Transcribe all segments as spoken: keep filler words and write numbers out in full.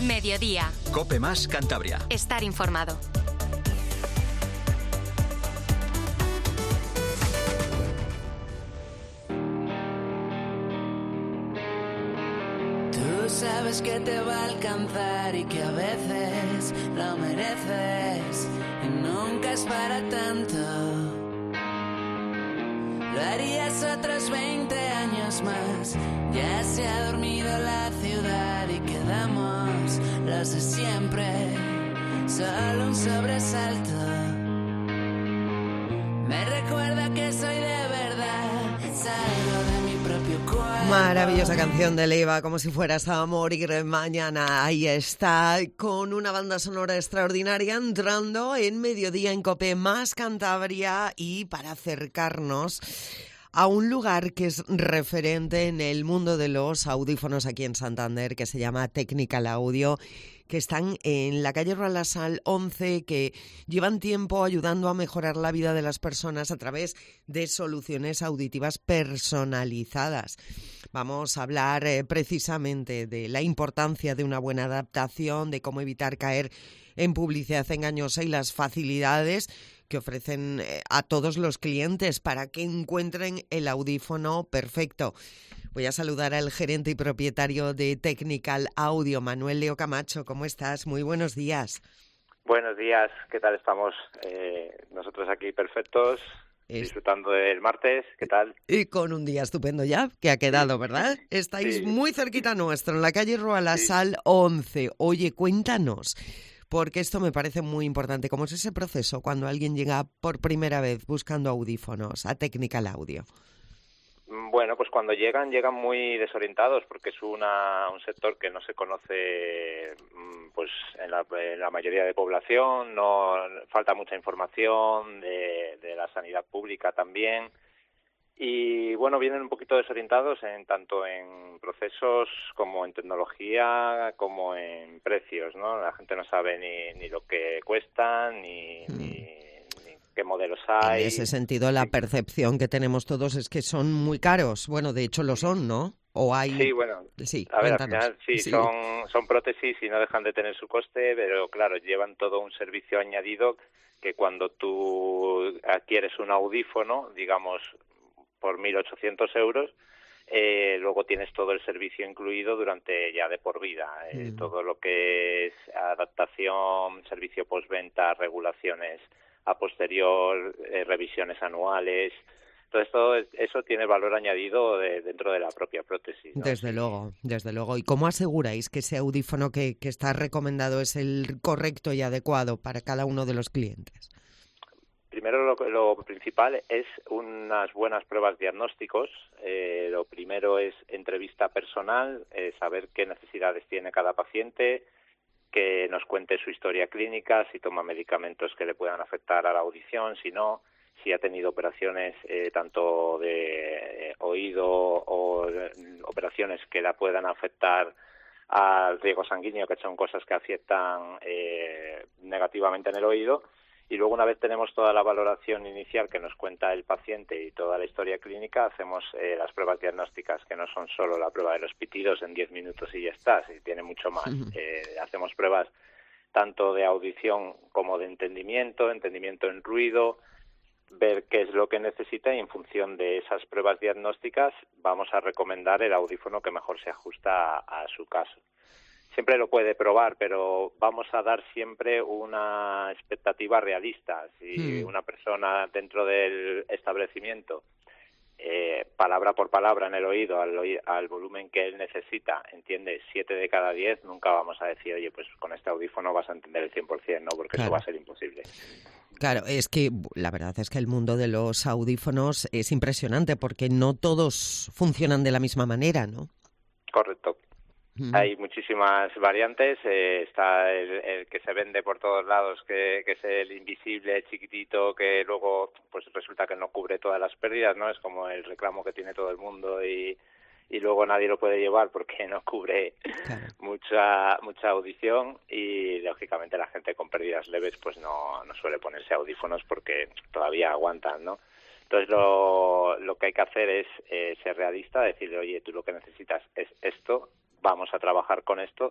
Mediodía. COPE más Cantabria. Estar informado. Tú sabes que te va a alcanzar y que a veces lo mereces y nunca es para tanto. Lo harías otros veinte años más. Ya se ha dormido la ciudad y quedamos los de siempre. Solo un sobresalto me recuerda que soy de verdad. Salgo de mi propio cuerpo. Maravillosa canción de Leiva, como si fueras a morir mañana. Ahí está, con una banda sonora extraordinaria entrando en Mediodía en COPE más Cantabria, y para acercarnos a un lugar que es referente en el mundo de los audífonos aquí en Santander, que se llama Technical Audio, que están en la calle Roald Lassalle once, que llevan tiempo ayudando a mejorar la vida de las personas a través de soluciones auditivas personalizadas. Vamos a hablar eh, precisamente de la importancia de una buena adaptación, de cómo evitar caer en publicidad engañosa y las facilidades que ofrecen eh, a todos los clientes para que encuentren el audífono perfecto. Voy a saludar al gerente y propietario de Technical Audio, Manuel Leo Camacho. ¿Cómo estás? Muy buenos días. Buenos días, ¿qué tal estamos? Eh, nosotros aquí perfectos, es... disfrutando del martes, ¿qué tal? Y con un día estupendo ya, que ha quedado, ¿verdad? Estáis sí. muy cerquita nuestro, en la calle Roald Lassalle sí. once. Oye, cuéntanos, porque esto me parece muy importante. ¿Cómo es ese proceso cuando alguien llega por primera vez buscando audífonos a Technical Audio? Bueno, pues cuando llegan, llegan muy desorientados porque es una, un sector que no se conoce pues en la, en la mayoría de población, no falta mucha información de, de la sanidad pública también. Y bueno, vienen un poquito desorientados en tanto en procesos como en tecnología, como en precios, ¿no? La gente no sabe ni, ni lo que cuestan, ni... Mm. ni qué modelos hay. En ese sentido, la percepción que tenemos todos es que son muy caros. Bueno, de hecho lo son, ¿no? O hay... Sí, bueno, sí, a ver, al cuéntanos. final sí, sí. Son, son prótesis y no dejan de tener su coste, pero claro, llevan todo un servicio añadido que cuando tú adquieres un audífono, digamos, por mil ochocientos euros, eh, luego tienes todo el servicio incluido durante ya de por vida. Eh, mm. Todo lo que es adaptación, servicio postventa, regulaciones a posterior, eh, revisiones anuales. Entonces todo eso tiene valor añadido de, dentro de la propia prótesis, ¿no? Desde sí. luego, desde luego. ¿Y cómo aseguráis que ese audífono que, que está recomendado es el correcto y adecuado para cada uno de los clientes? Primero lo, lo principal es unas buenas pruebas diagnósticos. Eh, lo primero es entrevista personal, eh, saber qué necesidades tiene cada paciente, que nos cuente su historia clínica, si toma medicamentos que le puedan afectar a la audición, si no, si ha tenido operaciones eh, tanto de eh, oído o eh, operaciones que la puedan afectar al riego sanguíneo, que son cosas que afectan eh, negativamente en el oído. Y luego, una vez tenemos toda la valoración inicial que nos cuenta el paciente y toda la historia clínica, hacemos eh, las pruebas diagnósticas, que no son solo la prueba de los pitidos en diez minutos y ya está, si tiene mucho más. Eh, hacemos pruebas tanto de audición como de entendimiento, entendimiento en ruido, ver qué es lo que necesita y en función de esas pruebas diagnósticas vamos a recomendar el audífono que mejor se ajusta a, a su caso. Siempre lo puede probar, pero vamos a dar siempre una expectativa realista. Si mm. una persona dentro del establecimiento, eh, palabra por palabra en el oído, al, al volumen que él necesita, entiende siete de cada diez, nunca vamos a decir, oye, pues con este audífono vas a entender el cien por ciento, ¿no? Porque claro. Eso va a ser imposible. Claro, es que la verdad es que el mundo de los audífonos es impresionante porque no todos funcionan de la misma manera, ¿no? Correcto. Mm. Hay muchísimas variantes, eh, está el, el que se vende por todos lados, que, que es el invisible, chiquitito, que luego pues resulta que no cubre todas las pérdidas, ¿no? Es como el reclamo que tiene todo el mundo y, y luego nadie lo puede llevar porque no cubre claro. mucha mucha audición y lógicamente la gente con pérdidas leves pues no, no suele ponerse audífonos porque todavía aguantan, ¿no? Entonces lo, lo que hay que hacer es eh, ser realista, decirle, oye, tú lo que necesitas es esto, vamos a trabajar con esto,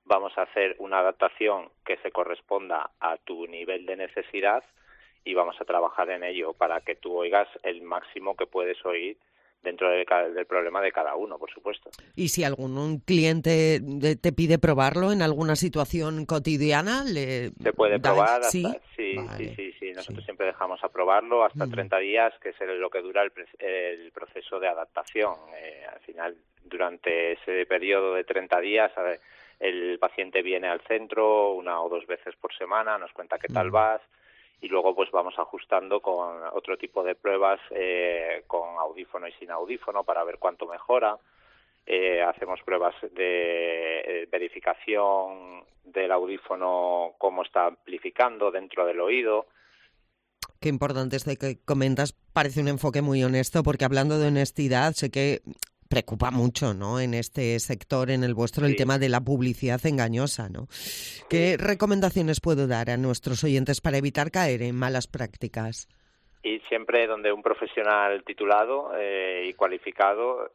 vamos a hacer una adaptación que se corresponda a tu nivel de necesidad y vamos a trabajar en ello para que tú oigas el máximo que puedes oír dentro del, del problema de cada uno, por supuesto. Y si algún un cliente de, te pide probarlo en alguna situación cotidiana, le se puede dais? probar, ¿Sí? hasta, sí, Vale. sí, sí, sí, nosotros Sí. siempre dejamos a probarlo hasta Mm. treinta días, que es lo que dura el, el proceso de adaptación. Eh, al final, durante ese periodo de treinta días, a ver, el paciente viene al centro una o dos veces por semana, nos cuenta qué tal Mm. vas, y luego pues vamos ajustando con otro tipo de pruebas, eh, con audífono y sin audífono, para ver cuánto mejora. Eh, hacemos pruebas de eh, verificación del audífono, cómo está amplificando dentro del oído. Qué importante este que comentas, parece un enfoque muy honesto, porque hablando de honestidad, sé que preocupa mucho, ¿no?, en este sector, en el vuestro, el Sí. tema de la publicidad engañosa, ¿no? ¿Qué recomendaciones puedo dar a nuestros oyentes para evitar caer en malas prácticas? Y siempre donde un profesional titulado eh, y cualificado,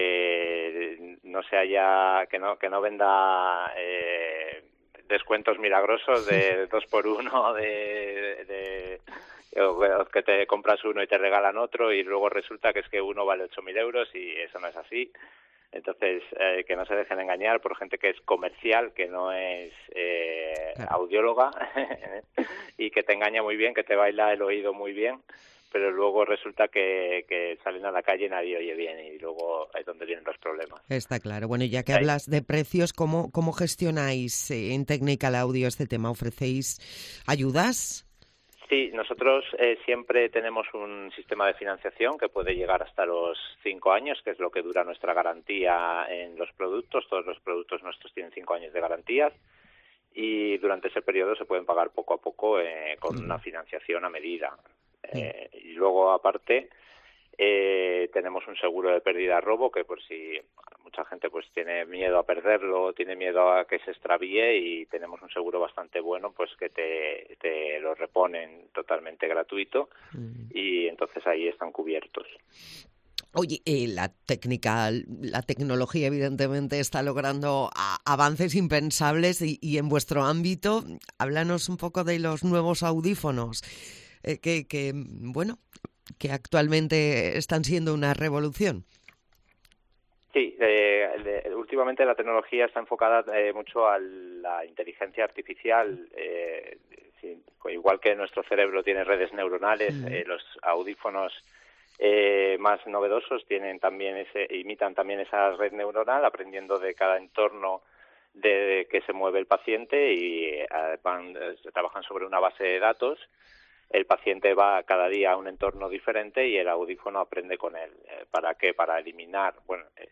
que no se haya, que no que no venda eh, descuentos milagrosos de dos por uno, de, de o que te compras uno y te regalan otro y luego resulta que es que uno vale ocho mil euros y eso no es así. Entonces, eh, que no se dejen engañar por gente que es comercial, que no es eh, Claro. audióloga y que te engaña muy bien, que te baila el oído muy bien, pero luego resulta que, que salen a la calle y nadie oye bien y luego es donde vienen los problemas. Está claro. Bueno, ya que Ahí. hablas de precios, ¿cómo, cómo gestionáis eh, en Technical Audio este tema? ¿Ofrecéis ayudas? Sí, nosotros eh, siempre tenemos un sistema de financiación que puede llegar hasta los cinco años, que es lo que dura nuestra garantía en los productos. Todos los productos nuestros tienen cinco años de garantías y durante ese periodo se pueden pagar poco a poco eh, con una financiación a medida. Eh, y luego, aparte, eh, tenemos un seguro de pérdida robo que por si mucha gente pues tiene miedo a perderlo, tiene miedo a que se extravíe, y tenemos un seguro bastante bueno pues que te, te lo reponen totalmente gratuito y entonces ahí están cubiertos. Oye, eh, la técnica, la tecnología evidentemente está logrando a- avances impensables y, y en vuestro ámbito, háblanos un poco de los nuevos audífonos eh, que, que, bueno, que actualmente están siendo una revolución. Sí, eh, de, últimamente la tecnología está enfocada eh, mucho a la inteligencia artificial. Eh, sí, igual que nuestro cerebro tiene redes neuronales, Mm. eh, los audífonos eh, más novedosos tienen también ese, imitan también esa red neuronal, aprendiendo de cada entorno de que se mueve el paciente y eh, van, eh, trabajan sobre una base de datos. El paciente va cada día a un entorno diferente y el audífono aprende con él. Eh, ¿Para qué? Para eliminar, bueno, eh,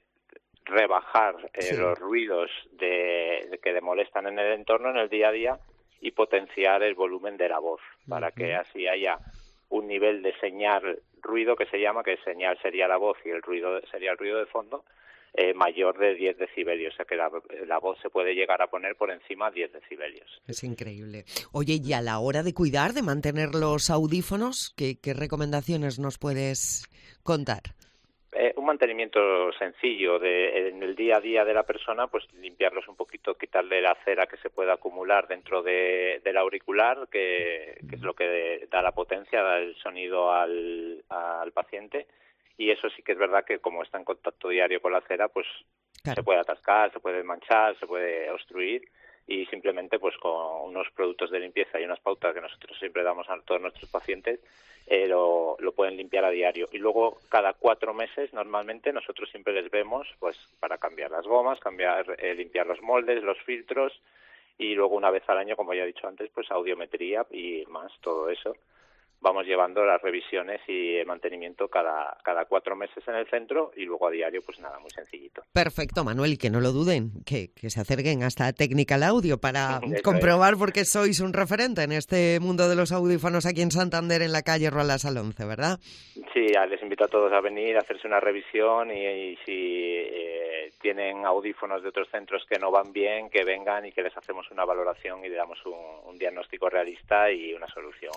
rebajar eh, Sí. los ruidos de, de que le molestan en el entorno, en el día a día, y potenciar el volumen de la voz, para Ujú. que así haya un nivel de señal ruido que se llama, que señal sería la voz y el ruido sería el ruido de fondo, eh, mayor de diez decibelios, o sea que la, la voz se puede llegar a poner por encima de diez decibelios. Es increíble. Oye, y a la hora de cuidar, de mantener los audífonos, ¿qué, qué recomendaciones nos puedes contar? Eh, un mantenimiento sencillo de en el día a día de la persona, pues limpiarlos un poquito, quitarle la cera que se pueda acumular dentro de, del auricular, que, que es lo que da la potencia, da el sonido al, al paciente, y eso sí que es verdad que como está en contacto diario con la cera, pues Claro. se puede atascar, se puede manchar, se puede obstruir, y simplemente pues con unos productos de limpieza y unas pautas que nosotros siempre damos a todos nuestros pacientes, eh, lo, lo pueden limpiar a diario. Y luego cada cuatro meses normalmente nosotros siempre les vemos pues para cambiar las gomas, cambiar, eh, limpiar los moldes, los filtros, y luego una vez al año, como ya he dicho antes, pues audiometría y más, todo eso. Vamos llevando las revisiones y el mantenimiento cada, cada cuatro meses en el centro, y luego a diario pues nada, muy sencillito. Perfecto, Manuel, y que no lo duden, que, que se acerquen hasta Technical Audio para Eso comprobar es. porque sois un referente en este mundo de los audífonos aquí en Santander, en la calle Ruelas al once, ¿verdad? Sí, ya les invito a todos a venir a hacerse una revisión y, y si eh, tienen audífonos de otros centros que no van bien, que vengan y que les hacemos una valoración y le damos un, un diagnóstico realista y una solución.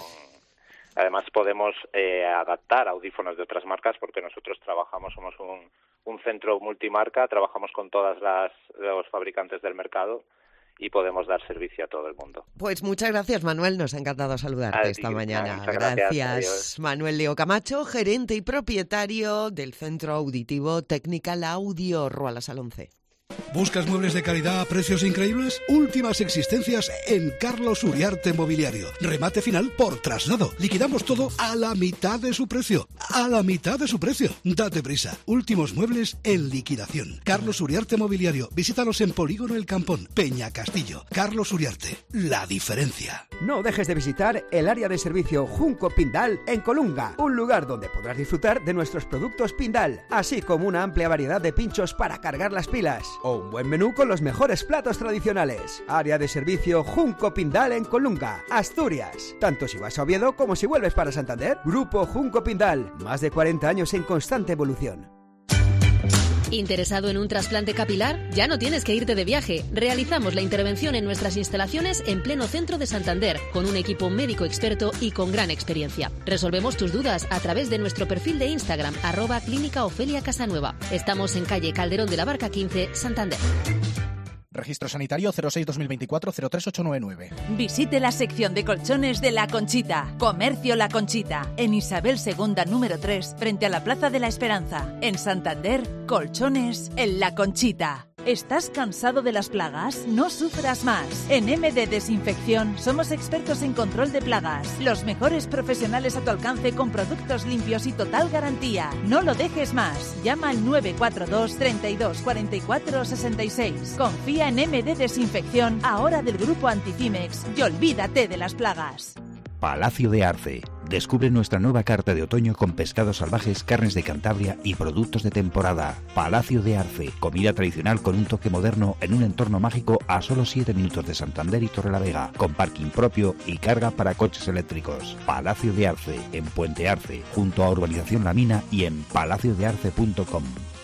Además podemos eh, adaptar audífonos de otras marcas porque nosotros trabajamos, somos un, un centro multimarca, trabajamos con todas las los fabricantes del mercado y podemos dar servicio a todo el mundo. Pues muchas gracias, Manuel. Nos ha encantado saludarte A esta ti, mañana. muchas Gracias. gracias. Manuel Leo Camacho, gerente y propietario del Centro Auditivo Technical Audio, Rualas al once. ¿Buscas muebles de calidad a precios increíbles? Últimas existencias en Carlos Uriarte Mobiliario. Remate final por traslado. Liquidamos todo a la mitad de su precio. A la mitad de su precio. Date prisa. Últimos muebles en liquidación. Carlos Uriarte Mobiliario. Visítanos en Polígono El Campón, Peña Castillo. Carlos Uriarte. La diferencia. No dejes de visitar el área de servicio Junco Pindal en Colunga, un lugar donde podrás disfrutar de nuestros productos Pindal, así como una amplia variedad de pinchos para cargar las pilas o un buen menú con los mejores platos tradicionales. Área de servicio Junco Pindal en Colunga, Asturias. Tanto si vas a Oviedo como si vuelves para Santander. Grupo Junco Pindal, más de cuarenta años en constante evolución. ¿Interesado en un trasplante capilar? Ya no tienes que irte de viaje. Realizamos la intervención en nuestras instalaciones en pleno centro de Santander, con un equipo médico experto y con gran experiencia. Resolvemos tus dudas a través de nuestro perfil de Instagram, arroba Clínica Ofelia Casanueva. Estamos en calle Calderón de la Barca quince, Santander. Registro sanitario cero seis dos mil veinticuatro cero tres ocho nueve nueve. Visite la sección de colchones de La Conchita. Comercio La Conchita. En Isabel segunda número tres, frente a la Plaza de la Esperanza. En Santander, colchones en La Conchita. ¿Estás cansado de las plagas? No sufras más. En M D Desinfección somos expertos en control de plagas. Los mejores profesionales a tu alcance con productos limpios y total garantía. No lo dejes más. Llama al nueve cuatro dos, treinta y dos, cuarenta y cuatro, sesenta y seis. Confía en M D Desinfección, ahora del grupo Anticimex, y olvídate de las plagas. Palacio de Arce. Descubre nuestra nueva carta de otoño con pescados salvajes, carnes de Cantabria y productos de temporada. Palacio de Arce. Comida tradicional con un toque moderno en un entorno mágico a solo siete minutos de Santander y Torrelavega, con parking propio y carga para coches eléctricos. Palacio de Arce, en Puente Arce, junto a Urbanización La Mina y en palacio de arce punto com.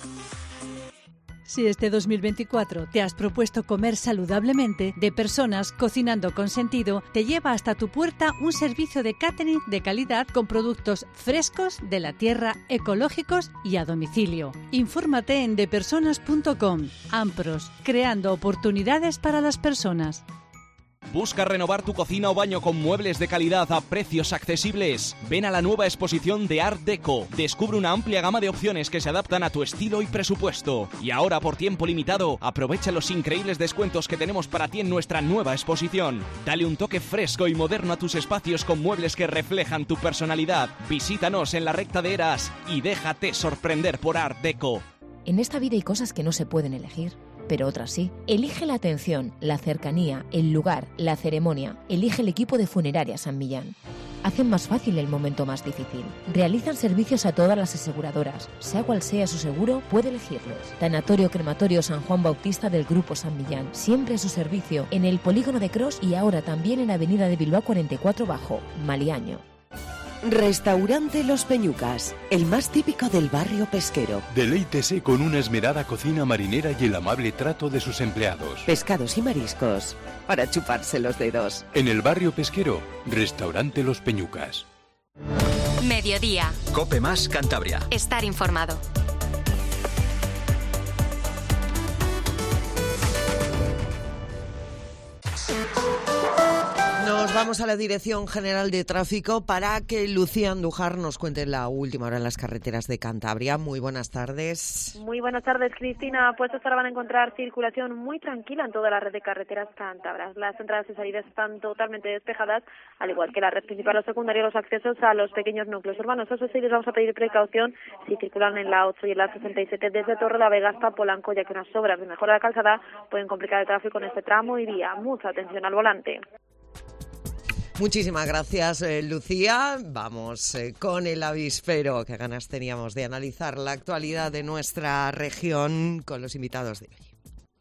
Si este dos mil veinticuatro te has propuesto comer saludablemente, De Personas Cocinando con Sentido te lleva hasta tu puerta un servicio de catering de calidad con productos frescos, de la tierra, ecológicos y a domicilio. Infórmate en de personas punto com. Ampros, creando oportunidades para las personas. ¿Busca renovar tu cocina o baño con muebles de calidad a precios accesibles? Ven a la nueva exposición de Art Deco. Descubre una amplia gama de opciones que se adaptan a tu estilo y presupuesto. Y ahora, por tiempo limitado, aprovecha los increíbles descuentos que tenemos para ti en nuestra nueva exposición. Dale un toque fresco y moderno a tus espacios con muebles que reflejan tu personalidad. Visítanos en la recta de Eras y déjate sorprender por Art Deco. En esta vida hay cosas que no se pueden elegir, pero otras sí. Elige la atención, la cercanía, el lugar, la ceremonia. Elige el equipo de Funeraria San Millán. Hacen más fácil el momento más difícil. Realizan servicios a todas las aseguradoras. Sea cual sea su seguro, puede elegirlos. Tanatorio Crematorio San Juan Bautista del Grupo San Millán. Siempre a su servicio en el Polígono de Cros y ahora también en Avenida de Bilbao cuarenta y cuatro Bajo, Maliaño. Restaurante Los Peñucas, el más típico del barrio pesquero. Deleítese con una esmerada cocina marinera y el amable trato de sus empleados. Pescados y mariscos, para chuparse los dedos. En el barrio pesquero, Restaurante Los Peñucas. Mediodía. Cope Más Cantabria. Estar informado. Nos vamos a la Dirección General de Tráfico para que Lucía Andújar nos cuente la última hora en las carreteras de Cantabria. Muy buenas tardes. Muy buenas tardes, Cristina. Pues ahora van a encontrar circulación muy tranquila en toda la red de carreteras cántabras. Las entradas y salidas están totalmente despejadas, al igual que la red principal o secundaria, los accesos a los pequeños núcleos urbanos. Eso sí, les vamos a pedir precaución si circulan en la ocho y en la sesenta y siete desde Torrelavega hasta Polanco, ya que unas obras de mejora de la calzada pueden complicar el tráfico en este tramo y vía. Mucha atención al volante. Muchísimas gracias, eh, Lucía. Vamos eh, con el avispero. Qué ganas teníamos de analizar la actualidad de nuestra región con los invitados de hoy.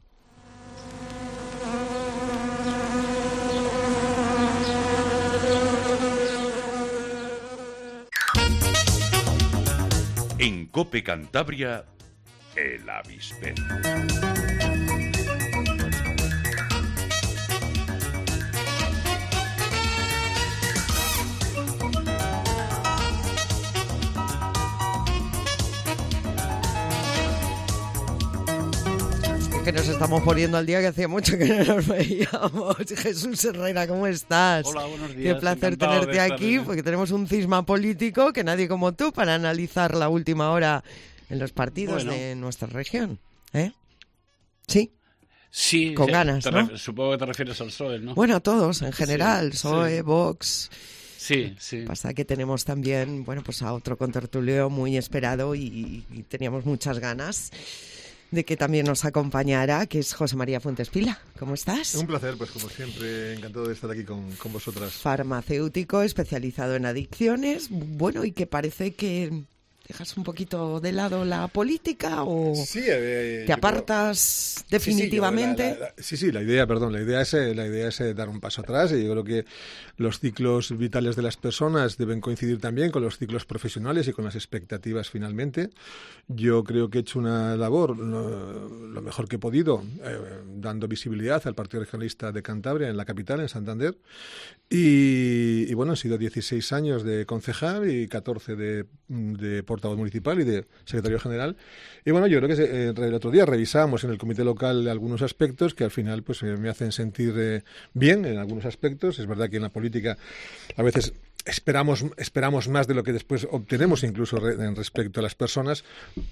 En COPE Cantabria, el avispero. Que nos estamos poniendo al día, que hacía mucho que no nos veíamos. Jesús Herrera, ¿cómo estás? Hola, buenos días. Qué placer Encantado tenerte de estar aquí, en- porque tenemos un cisma político que nadie como tú para analizar la última hora en los partidos Bueno. de nuestra región. ¿Eh? ¿Sí? Sí. Con sí, ganas, te ¿no? ref- Supongo que te refieres al P S O E, ¿no? Bueno, a todos en general, Sí, P S O E, sí. Vox. Sí, sí. Pasa que tenemos también, bueno, pues a otro contertulio muy esperado y, y teníamos muchas ganas de que también nos acompañara, que es José María Fuentes Pila. ¿Cómo estás? Un placer, pues como siempre, encantado de estar aquí con, con vosotras. Farmacéutico especializado en adicciones, bueno, y que parece que dejas un poquito de lado la política o Sí, eh, te yo apartas creo- definitivamente. Sí, sí, yo, la- la- sí, sí, la idea, perdón, la idea es eh, la idea es eh, dar un paso atrás y yo creo que los ciclos vitales de las personas deben coincidir también con los ciclos profesionales y con las expectativas finalmente. Yo creo que he hecho una labor lo, lo mejor que he podido, eh, dando visibilidad al Partido Regionalista de Cantabria en la capital, en Santander. Y, y bueno, han sido dieciséis años de concejal y catorce de, de portavoz municipal y de secretario general. Y bueno, yo creo que se- eh, el otro día revisamos en el comité local algunos aspectos que al final pues eh, me hacen sentir eh, bien en algunos aspectos. Es verdad que en la política a veces esperamos esperamos más de lo que después obtenemos, incluso re- en respecto a las personas,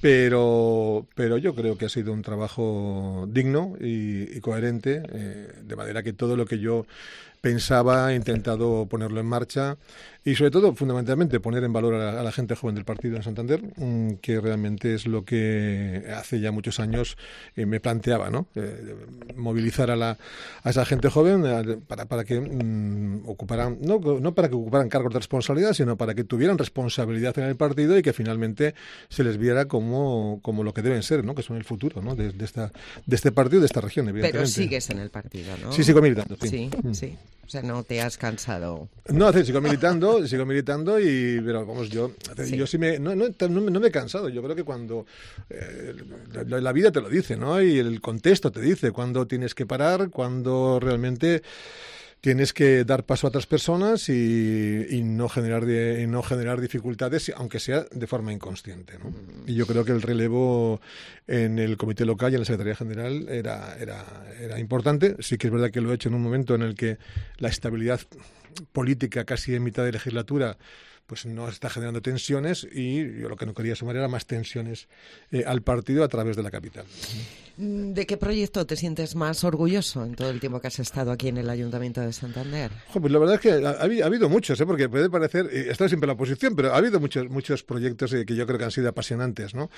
pero pero yo creo que ha sido un trabajo digno y, y coherente, eh, de manera que todo lo que yo pensaba, he intentado ponerlo en marcha y sobre todo, fundamentalmente, poner en valor a la, a la gente joven del partido en Santander, mm, que realmente es lo que hace ya muchos años eh, me planteaba, ¿no? Eh, movilizar a, la, a esa gente joven eh, para, para que mm, ocuparan, no, no para que ocuparan cargos de responsabilidad, sino para que tuvieran responsabilidad en el partido y que finalmente se les viera como, como lo que deben ser, ¿no? Que son el futuro, ¿no? De, de, esta, de este partido y de esta región, evidentemente. Pero sigues en el partido, ¿no? Sí, sigo militando, sí. Sí, Mm. sí. O sea, no te has cansado. No, hace- sigo militando, sigo militando y, pero vamos, yo, Sí. yo sí me, no, no, no me no me he cansado. Yo creo que cuando eh, la, la vida te lo dice, ¿no? Y el contexto te dice cuándo tienes que parar, cuándo realmente tienes que dar paso a otras personas y, y no generar de- y no generar dificultades, aunque sea de forma inconsciente, ¿no? Y yo creo que el relevo en el comité local y en la Secretaría General era, era, era importante. Sí que es verdad que lo he hecho en un momento en el que la estabilidad política casi en mitad de legislatura pues no está generando tensiones y yo lo que no quería sumar era más tensiones eh, al partido a través de la capital. ¿De qué proyecto te sientes más orgulloso en todo el tiempo que has estado aquí en el Ayuntamiento de Santander? Jo, pues la verdad es que ha, ha habi- ha habido muchos, ¿eh? Porque puede parecer, eh, he estado siempre en la oposición, pero ha habido muchos muchos proyectos eh, que yo creo que han sido apasionantes, ¿no?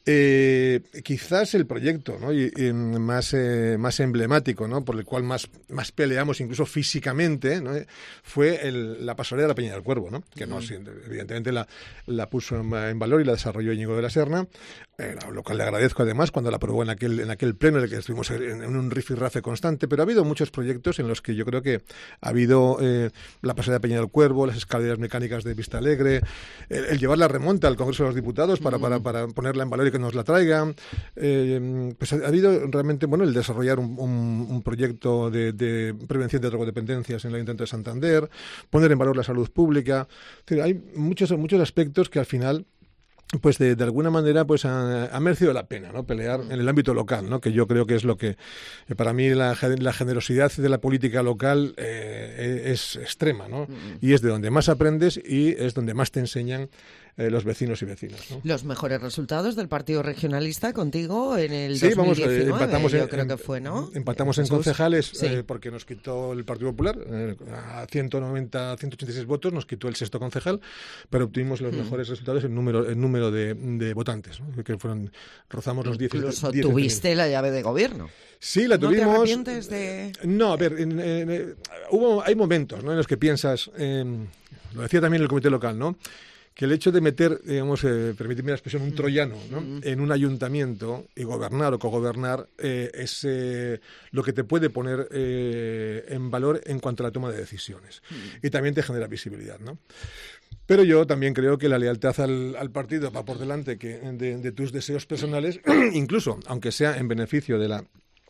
Eh, quizás el proyecto, ¿no? y, y más, eh, más emblemático, ¿no? Por el cual más, más peleamos, incluso físicamente, ¿no? Fue el- la pasarela de la Peña del Cuervo, ¿no? Que no, Mm. sí, evidentemente la, la puso en, en valor y la desarrolló Íñigo de la Serna, eh, lo cual le agradezco además cuando la aprobó en aquel, en aquel pleno en el que estuvimos en, en un rifirrafe constante, pero ha habido muchos proyectos en los que yo creo que ha habido eh, la pasarela de Peña del Cuervo, las escaleras mecánicas de Vista Alegre, el, el llevar la remonta al Congreso de los Diputados para, para, para ponerla en valor y que nos la traigan. Eh, pues ha, ha habido realmente, bueno, el desarrollar un, un, un proyecto de, de prevención de drogodependencias en el Ayuntamiento de Santander, poner en valor la salud pública. Es decir, hay muchos, muchos aspectos que al final pues de, de alguna manera pues ha, ha merecido la pena, ¿no? Pelear en el ámbito local, ¿no? Que yo creo que es lo que eh, para mí la, gen- la generosidad de la política local eh, es extrema, ¿no? Y es de donde más aprendes y es donde más te enseñan eh, los vecinos y vecinas, ¿no? Los mejores resultados del Partido Regionalista contigo en el Sí, vamos, dos mil diecinueve, eh, empatamos yo en, creo en- que fue, ¿no? Empatamos en Jesús. concejales Sí. eh, porque nos quitó el Partido Popular eh, a ciento noventa, ciento ochenta y seis votos, nos quitó el sexto concejal, pero obtuvimos los Mm. mejores resultados en número en número de, de votantes, ¿no? Que fueron rozamos los diez. Incluso diez tuviste la llave de gobierno. Sí, la ¿No tuvimos. te arrepientes de...? No, a ver, en- en- eh, hubo, hay momentos, ¿no? En los que piensas, eh, lo decía también el comité local, ¿no? Que el hecho de meter, digamos, eh, permíteme la expresión, un troyano, ¿no? En un ayuntamiento y gobernar o cogobernar eh, es eh, lo que te puede poner eh, en valor en cuanto a la toma de decisiones. Y también te genera visibilidad, ¿no? Pero yo también creo que la lealtad al, al partido va por delante que de, de tus deseos personales, incluso aunque sea en beneficio de la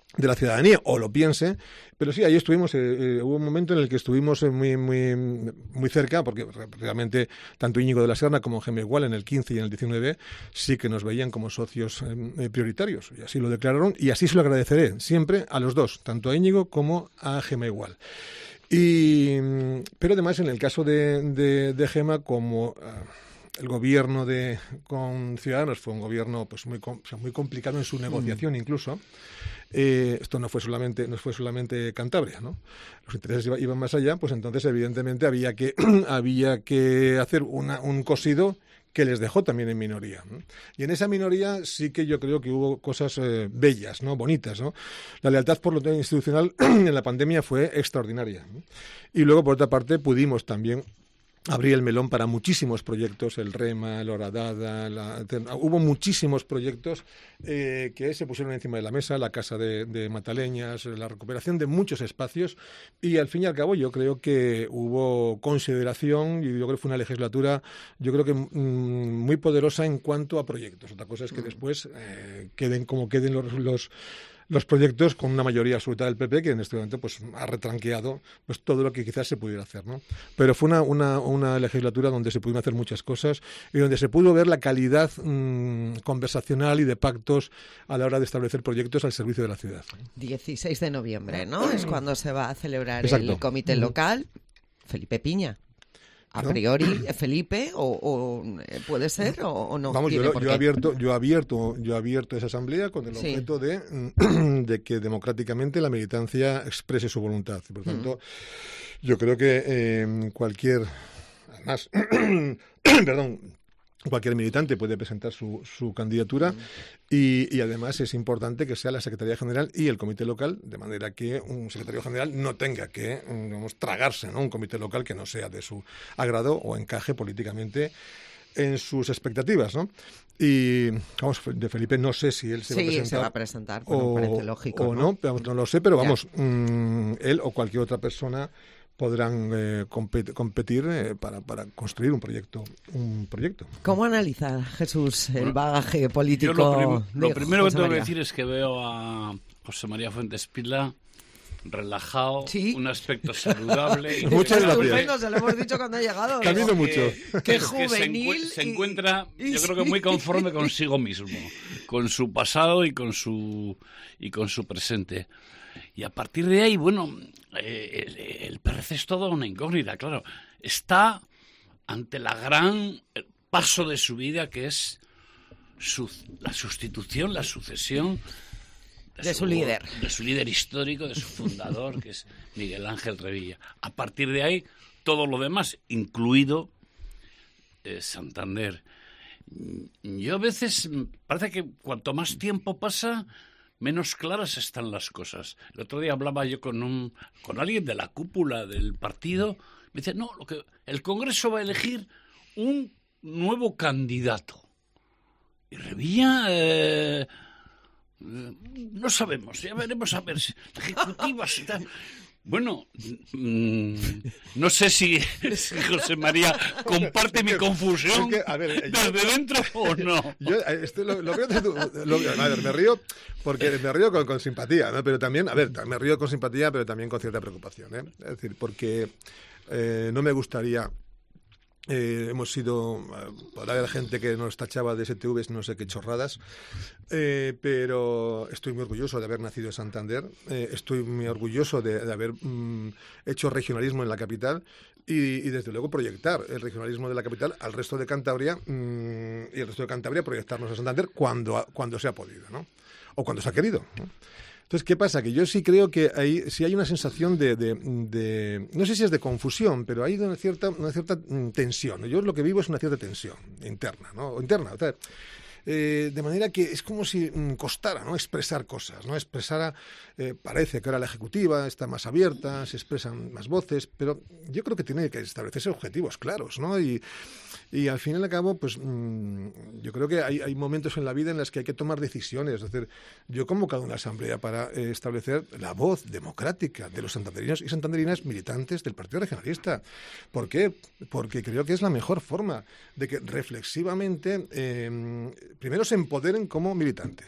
de la ciudadanía, o lo piense, pero sí, ahí estuvimos, eh, eh, hubo un momento en el que estuvimos eh, muy muy muy cerca, porque realmente tanto Íñigo de la Serna como Gema Igual en el quince y en el diecinueve sí que nos veían como socios eh, prioritarios, y así lo declararon, y así se lo agradeceré siempre a los dos, tanto a Íñigo como a Gema Igual. Y, pero además en el caso de, de, de Gema, como... Uh, el gobierno de con Ciudadanos fue un gobierno pues muy o sea, muy complicado en su negociación, mm. incluso. Eh, esto no fue solamente no fue solamente Cantabria, ¿no? Los intereses iba, iban más allá, pues entonces evidentemente había que había que hacer una, un cosido que les dejó también en minoría, ¿no? Y en esa minoría sí que yo creo que hubo cosas eh, bellas, ¿no? Bonitas, ¿no? La lealtad por lo institucional en la pandemia fue extraordinaria, ¿no? Y luego, por otra parte, pudimos también abrí el melón para muchísimos proyectos, el REMA, el Horadada, la, hubo muchísimos proyectos eh, que se pusieron encima de la mesa, la Casa de, de Mataleñas, la recuperación de muchos espacios, y al fin y al cabo yo creo que hubo consideración, y yo creo que fue una legislatura, yo creo que mm, muy poderosa en cuanto a proyectos. Otra cosa es que después eh, queden como queden los... los los proyectos con una mayoría absoluta del P P, que en este momento pues ha retranqueado pues todo lo que quizás se pudiera hacer, ¿no? Pero fue una, una, una legislatura donde se pudieron hacer muchas cosas y donde se pudo ver la calidad mmm, conversacional y de pactos a la hora de establecer proyectos al servicio de la ciudad. dieciséis de noviembre, ¿no? Es cuando se va a celebrar Exacto. el comité local. Felipe Piña. A priori, ¿no? Felipe, o, o puede ser, o, o no. Vamos, yo, yo, he abierto, yo, he abierto, yo he abierto esa asamblea con el sí. objeto de, de que democráticamente la militancia exprese su voluntad. Por tanto, mm. yo creo que eh, cualquier, además, perdón, cualquier militante puede presentar su, su candidatura mm. y, y además es importante que sea la Secretaría General y el Comité Local, de manera que un secretario general no tenga que, digamos, tragarse, ¿no? Un comité local que no sea de su agrado o encaje políticamente en sus expectativas, ¿no? Y, vamos, de Felipe no sé si él se sí, va a presentar. Sí, se va a presentar, bueno, o, parece lógico, o ¿no? no, no lo sé, pero vamos, mmm, él o cualquier otra persona podrán eh, compet- competir eh, para, para construir un proyecto un proyecto. ¿Cómo analiza, Jesús, el bueno, bagaje político? Yo lo, prim- de lo primero José que tengo María. que decir es que veo a José María Fuentes Pila relajado, ¿sí? Un aspecto saludable. Muchas gracias. Estupendo, se lo hemos dicho cuando ha llegado. Camino mucho. Qué que juvenil. Se, encu- se encuentra, y, yo creo que muy conforme consigo mismo, con su pasado y con su y con su presente. Y a partir de ahí, bueno, eh, el, el P R C es toda una incógnita, claro. Está ante la gran paso de su vida, que es su, la sustitución, la sucesión de, de su, su líder. De su líder histórico, de su fundador, que es Miguel Ángel Revilla. A partir de ahí, todo lo demás, incluido eh, Santander. Yo a veces, parece que cuanto más tiempo pasa, menos claras están las cosas. El otro día hablaba yo con un con alguien de la cúpula del partido. Me dice, no, lo que el Congreso va a elegir un nuevo candidato. Y Revilla, eh, no sabemos, ya veremos a ver si ejecutivas y tal. Bueno, mmm, no sé si, si José María comparte mi confusión es que, a ver, desde yo, dentro o no. Yo este, lo, lo, veo, lo, a ver, me río porque me río con, con simpatía, ¿no? Pero también, a ver, me río con simpatía, pero también con cierta preocupación, ¿eh? Es decir, porque eh, no me gustaría... Eh, hemos sido, podrá haber gente que nos tachaba de S T Vs, no sé qué chorradas, eh, pero estoy muy orgulloso de haber nacido en Santander, eh, estoy muy orgulloso de, de haber mm, hecho regionalismo en la capital y, y desde luego proyectar el regionalismo de la capital al resto de Cantabria mm, y el resto de Cantabria proyectarnos a Santander cuando, cuando se ha podido, ¿no? O cuando se ha querido, ¿no? Entonces, ¿qué pasa? Que yo sí creo que hay, sí hay una sensación de, de, de, no sé si es de confusión, pero hay una cierta, una cierta tensión. Yo lo que vivo es una cierta tensión interna, ¿no? O interna, o sea, eh, de manera que es como si mm, costara, ¿no? Expresar cosas, ¿no? Expresara, eh, parece que ahora la ejecutiva está más abierta, se expresan más voces, pero yo creo que tiene que establecerse objetivos claros, ¿no? Y Y al fin y al cabo, pues mmm, yo creo que hay, hay momentos en la vida en los que hay que tomar decisiones. Es decir, yo he convocado una asamblea para eh, establecer la voz democrática de los santanderinos y santanderinas militantes del Partido Regionalista. ¿Por qué? Porque creo que es la mejor forma de que reflexivamente eh, primero se empoderen como militantes,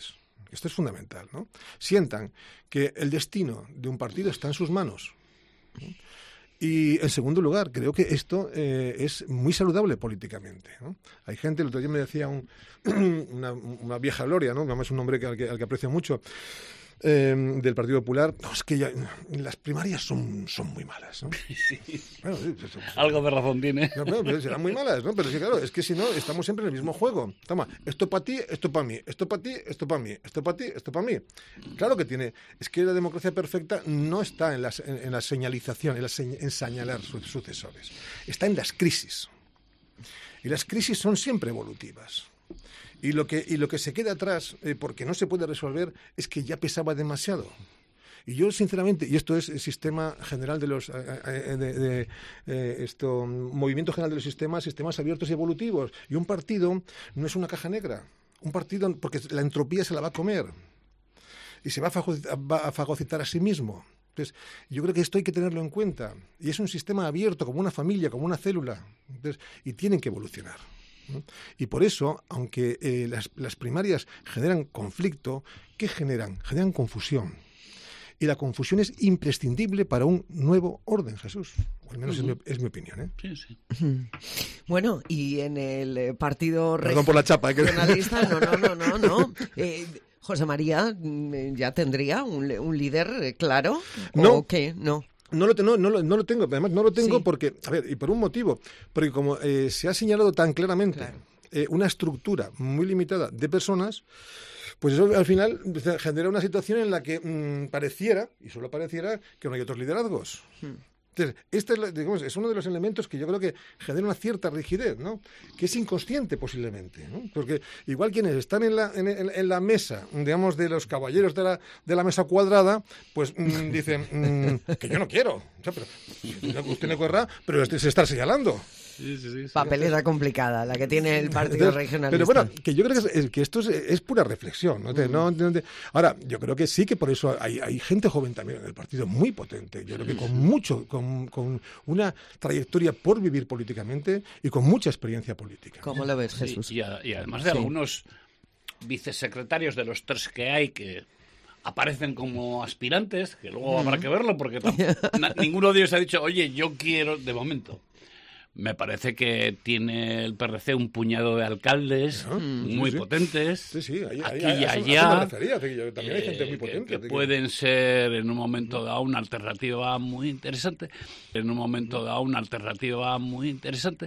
esto es fundamental, ¿no? Sientan que el destino de un partido está en sus manos. ¿No? Y, en segundo lugar, creo que esto eh, es muy saludable políticamente, ¿no? Hay gente, el otro día me decía un, una, una vieja gloria, ¿no? Es un hombre que, al, que, al que aprecio mucho, eh, del Partido Popular. No, es que ya, las primarias son, son muy malas, ¿no? Sí. Bueno, sí, sí, sí. Algo de razón tiene. No, pero, pero serán muy malas, ¿no? Pero sí, claro, es que si no, estamos siempre en el mismo juego. Toma, esto para ti, esto para mí, esto para ti, esto para mí, esto para ti, esto para mí. Claro que tiene. Es que la democracia perfecta no está en la, en, en la señalización, en, la señ, en señalar sus sucesores. Está en las crisis. Y las crisis son siempre evolutivas. Y lo que, y lo que se queda atrás, eh, porque no se puede resolver, es que ya pesaba demasiado. Y yo, sinceramente, y esto es el sistema general de los... Eh, de, de, eh, esto, movimiento general de los sistemas, sistemas abiertos y evolutivos. Y un partido no es una caja negra. Un partido, porque la entropía se la va a comer. Y se va a, fagocitar, va a fagocitar a sí mismo. Entonces, yo creo que esto hay que tenerlo en cuenta. Y es un sistema abierto, como una familia, como una célula. Entonces, y tienen que evolucionar, ¿no? Y por eso, aunque eh, las, las primarias generan conflicto, ¿qué generan? Generan confusión. Y la confusión es imprescindible para un nuevo orden, Jesús. O al menos uh-huh. es, mi, es mi opinión, ¿eh? Sí, sí. Bueno, y en el partido Perdón por la chapa, ¿eh? regionalista, no, no, no, no, no. Eh, José María ya tendría un, un líder claro, no. ¿o qué? No. No lo, no, no, lo, no lo tengo, además no lo tengo Sí. porque, a ver, y por un motivo, porque como eh, se ha señalado tan claramente Claro. eh, una estructura muy limitada de personas, pues eso al final genera una situación en la que mmm, pareciera, y solo pareciera, que no hay otros liderazgos. Hmm. Entonces, este es, digamos, es uno de los elementos que yo creo que genera una cierta rigidez, ¿no? Que es inconsciente posiblemente, ¿no? Porque igual quienes están en la, en, en, en la mesa, digamos, de los caballeros de la, de la mesa cuadrada, pues mmm, dicen mmm, que yo no quiero. O sea, pero usted no querrá, pero se está señalando. Sí, sí, sí, sí. Papelera complicada, la que tiene el partido Entonces, regionalista. Pero bueno, que yo creo que, es, que esto es, es pura reflexión, ¿no? Mm. No, no, no, ahora, yo creo que sí que por eso hay, hay gente joven también en el partido muy potente. Yo creo que con mucho, con, con una trayectoria por vivir políticamente y con mucha experiencia política. ¿Cómo lo ves, Jesús? Sí, y, a, y además de Sí. algunos vicesecretarios de los tres que hay que aparecen como aspirantes, que luego habrá que verlo porque na, ninguno de ellos ha dicho, oye, yo quiero, de momento. Me parece que tiene el P R C un puñado de alcaldes ¿no? muy sí, sí. potentes, sí, sí, ahí, aquí ahí, y a eso, allá, a eso me refería, también hay gente muy potente. que, que pueden ser en un momento dado una alternativa muy interesante, en un momento dado una alternativa muy interesante.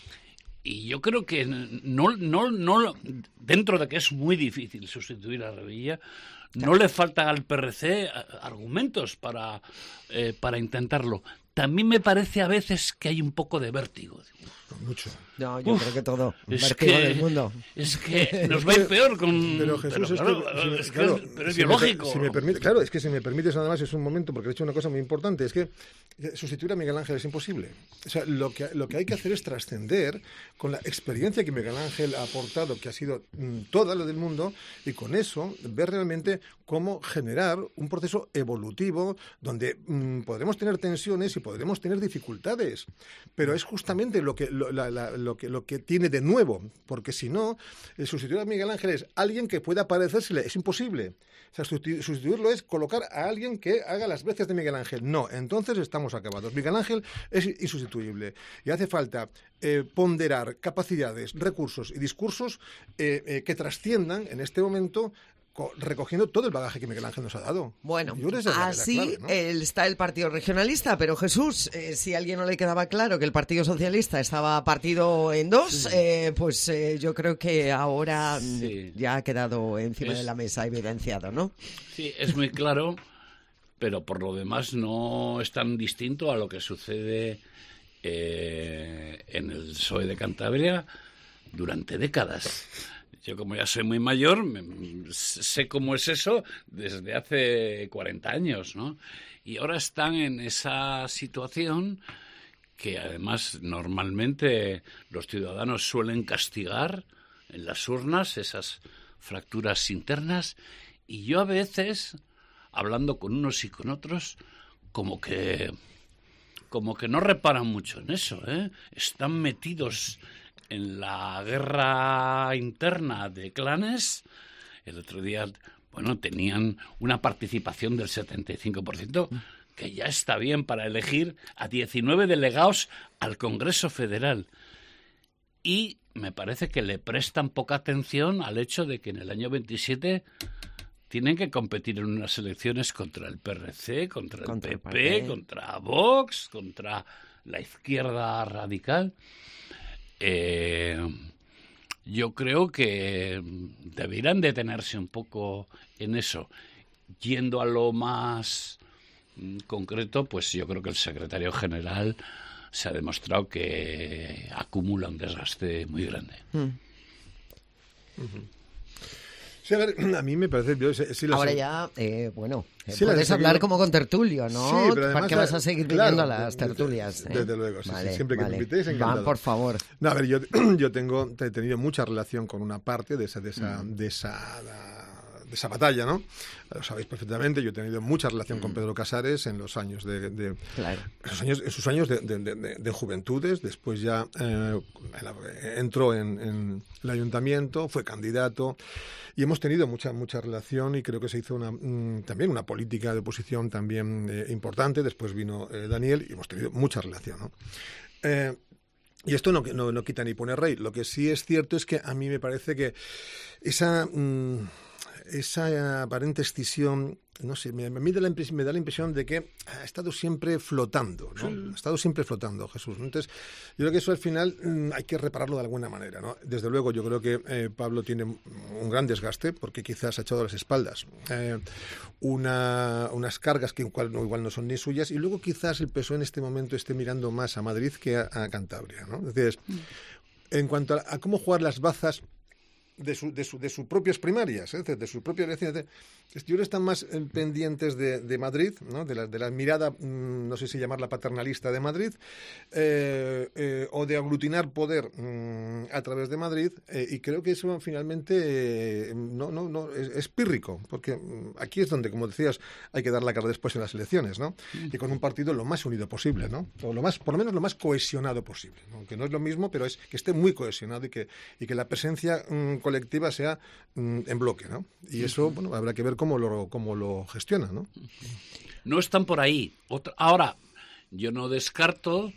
Y yo creo que no, no, no, dentro de que es muy difícil sustituir a Revilla, no le faltan al P R C argumentos para, eh, para intentarlo. También me parece a veces que hay un poco de vértigo. Mucho. No, yo Uf, creo que todo. Es vértigo que, del mundo. es que nos va a ir peor con... Pero Jesús, pero, es claro, que, si me, es, que claro, es, pero es si biológico. Me, si me permite, claro, es que si me permites nada más es un momento, porque he hecho una cosa muy importante, es que sustituir a Miguel Ángel es imposible. O sea, lo que, lo que hay que hacer es trascender con la experiencia que Miguel Ángel ha aportado, que ha sido mm, toda la del mundo, y con eso ver realmente cómo generar un proceso evolutivo donde mm, podremos tener tensiones y podremos tener dificultades. Pero es justamente lo que, lo, la, la, lo que, lo que tiene de nuevo, porque si no, el sustituir a Miguel Ángel es alguien que pueda parecérsele, es imposible. O sea, sustituirlo es colocar a alguien que haga las veces de Miguel Ángel. No, entonces estamos acabados. Miguel Ángel es insustituible y hace falta eh, ponderar capacidades, recursos y discursos eh, eh, que trasciendan en este momento recogiendo todo el bagaje que Miguel Ángel nos ha dado. Bueno, la, así la clave, ¿no? el, está el Partido Regionalista, pero Jesús, eh, si a alguien no le quedaba claro que el Partido Socialista estaba partido en dos, sí. eh, pues eh, yo creo que ahora sí. ya ha quedado encima es, de la mesa evidenciado, ¿no? Sí, es muy claro, pero por lo demás no es tan distinto a lo que sucede eh, en el P S O E de Cantabria durante décadas. Yo, como ya soy muy mayor, me, sé cómo es eso desde hace cuarenta años, ¿no? Y ahora están en esa situación que, además, normalmente los ciudadanos suelen castigar en las urnas esas fracturas internas. Y yo a veces, hablando con unos y con otros, como que, como que no reparan mucho en eso, ¿eh? Están metidos en la guerra interna de clanes. El otro día, bueno, tenían una participación del setenta y cinco por ciento, que ya está bien para elegir a diecinueve delegados al Congreso Federal. Y me parece que le prestan poca atención al hecho de que en el año veintisiete tienen que competir en unas elecciones contra el P R C, contra el Contra P el P, P P. contra Vox, contra la izquierda radical. Eh, yo creo que deberían detenerse un poco en eso. Yendo a lo más mm, concreto, pues yo creo que el secretario general se ha demostrado que acumula un desgaste muy grande. Mm. Uh-huh. Sí, a ver, a mí me parece... Yo, sí, sí, Ahora sé. ya, eh, bueno, eh, Sí, puedes las he hablar seguido. como con tertulio, ¿no? Sí, pero además, Porque vas a seguir claro, viniendo a las de- de- tertulias. Desde, ¿eh? luego, sí, sí, Vale, siempre que vale. me invitéis, encantado. Va, por favor. No, a ver, yo, yo tengo, he tenido mucha relación con una parte de esa, de esa, Mm. de esa, de esa batalla, ¿no? Lo sabéis perfectamente, yo he tenido mucha relación con Pedro Casares en los años de... de Claro. esos años, en sus años de, de, de, de- de juventudes, después ya eh, entró en, en el ayuntamiento, fue candidato y hemos tenido mucha mucha relación y creo que se hizo una, mm, también una política de oposición también eh, importante. Después vino eh, Daniel y hemos tenido mucha relación, ¿no? Eh, Y esto no, no, no quita ni pone rey. Lo que sí es cierto es que a mí me parece que esa, mmm, esa aparente escisión, no sé, me, me, da la impresión, me da la impresión de que ha estado siempre flotando, ¿no? Sí. Ha estado siempre flotando, Jesús. Entonces, yo creo que eso al final mmm, hay que repararlo de alguna manera, ¿no? Desde luego, yo creo que eh, Pablo tiene un gran desgaste porque quizás ha echado a las espaldas eh, una, unas cargas que igual no, igual no son ni suyas, y luego quizás el P S O E en este momento esté mirando más a Madrid que a, a Cantabria, ¿no? Es decir, en cuanto a, a cómo jugar las bazas de, su, de, su, de sus propias primarias, ¿eh? de sus propias elecciones. Yo creo que están más eh, pendientes de, de Madrid, ¿no? de, la, de la mirada, mmm, no sé si llamarla paternalista de Madrid, eh, eh, o de aglutinar poder mmm, a través de Madrid, eh, y creo que eso finalmente eh, no, no, no es, es pírrico, porque mmm, aquí es donde, como decías, hay que dar la cara después en las elecciones, ¿no? Y con un partido lo más unido posible, ¿no? O lo más, por lo menos lo más cohesionado posible, ¿no? Aunque no es lo mismo, pero es que esté muy cohesionado y que, y que la presencia mmm, colectiva sea mmm, en bloque, ¿no? Y eso, bueno, habrá que ver cómo lo, cómo lo gestiona, ¿no? No están por ahí. Otra, ahora, yo no descarto,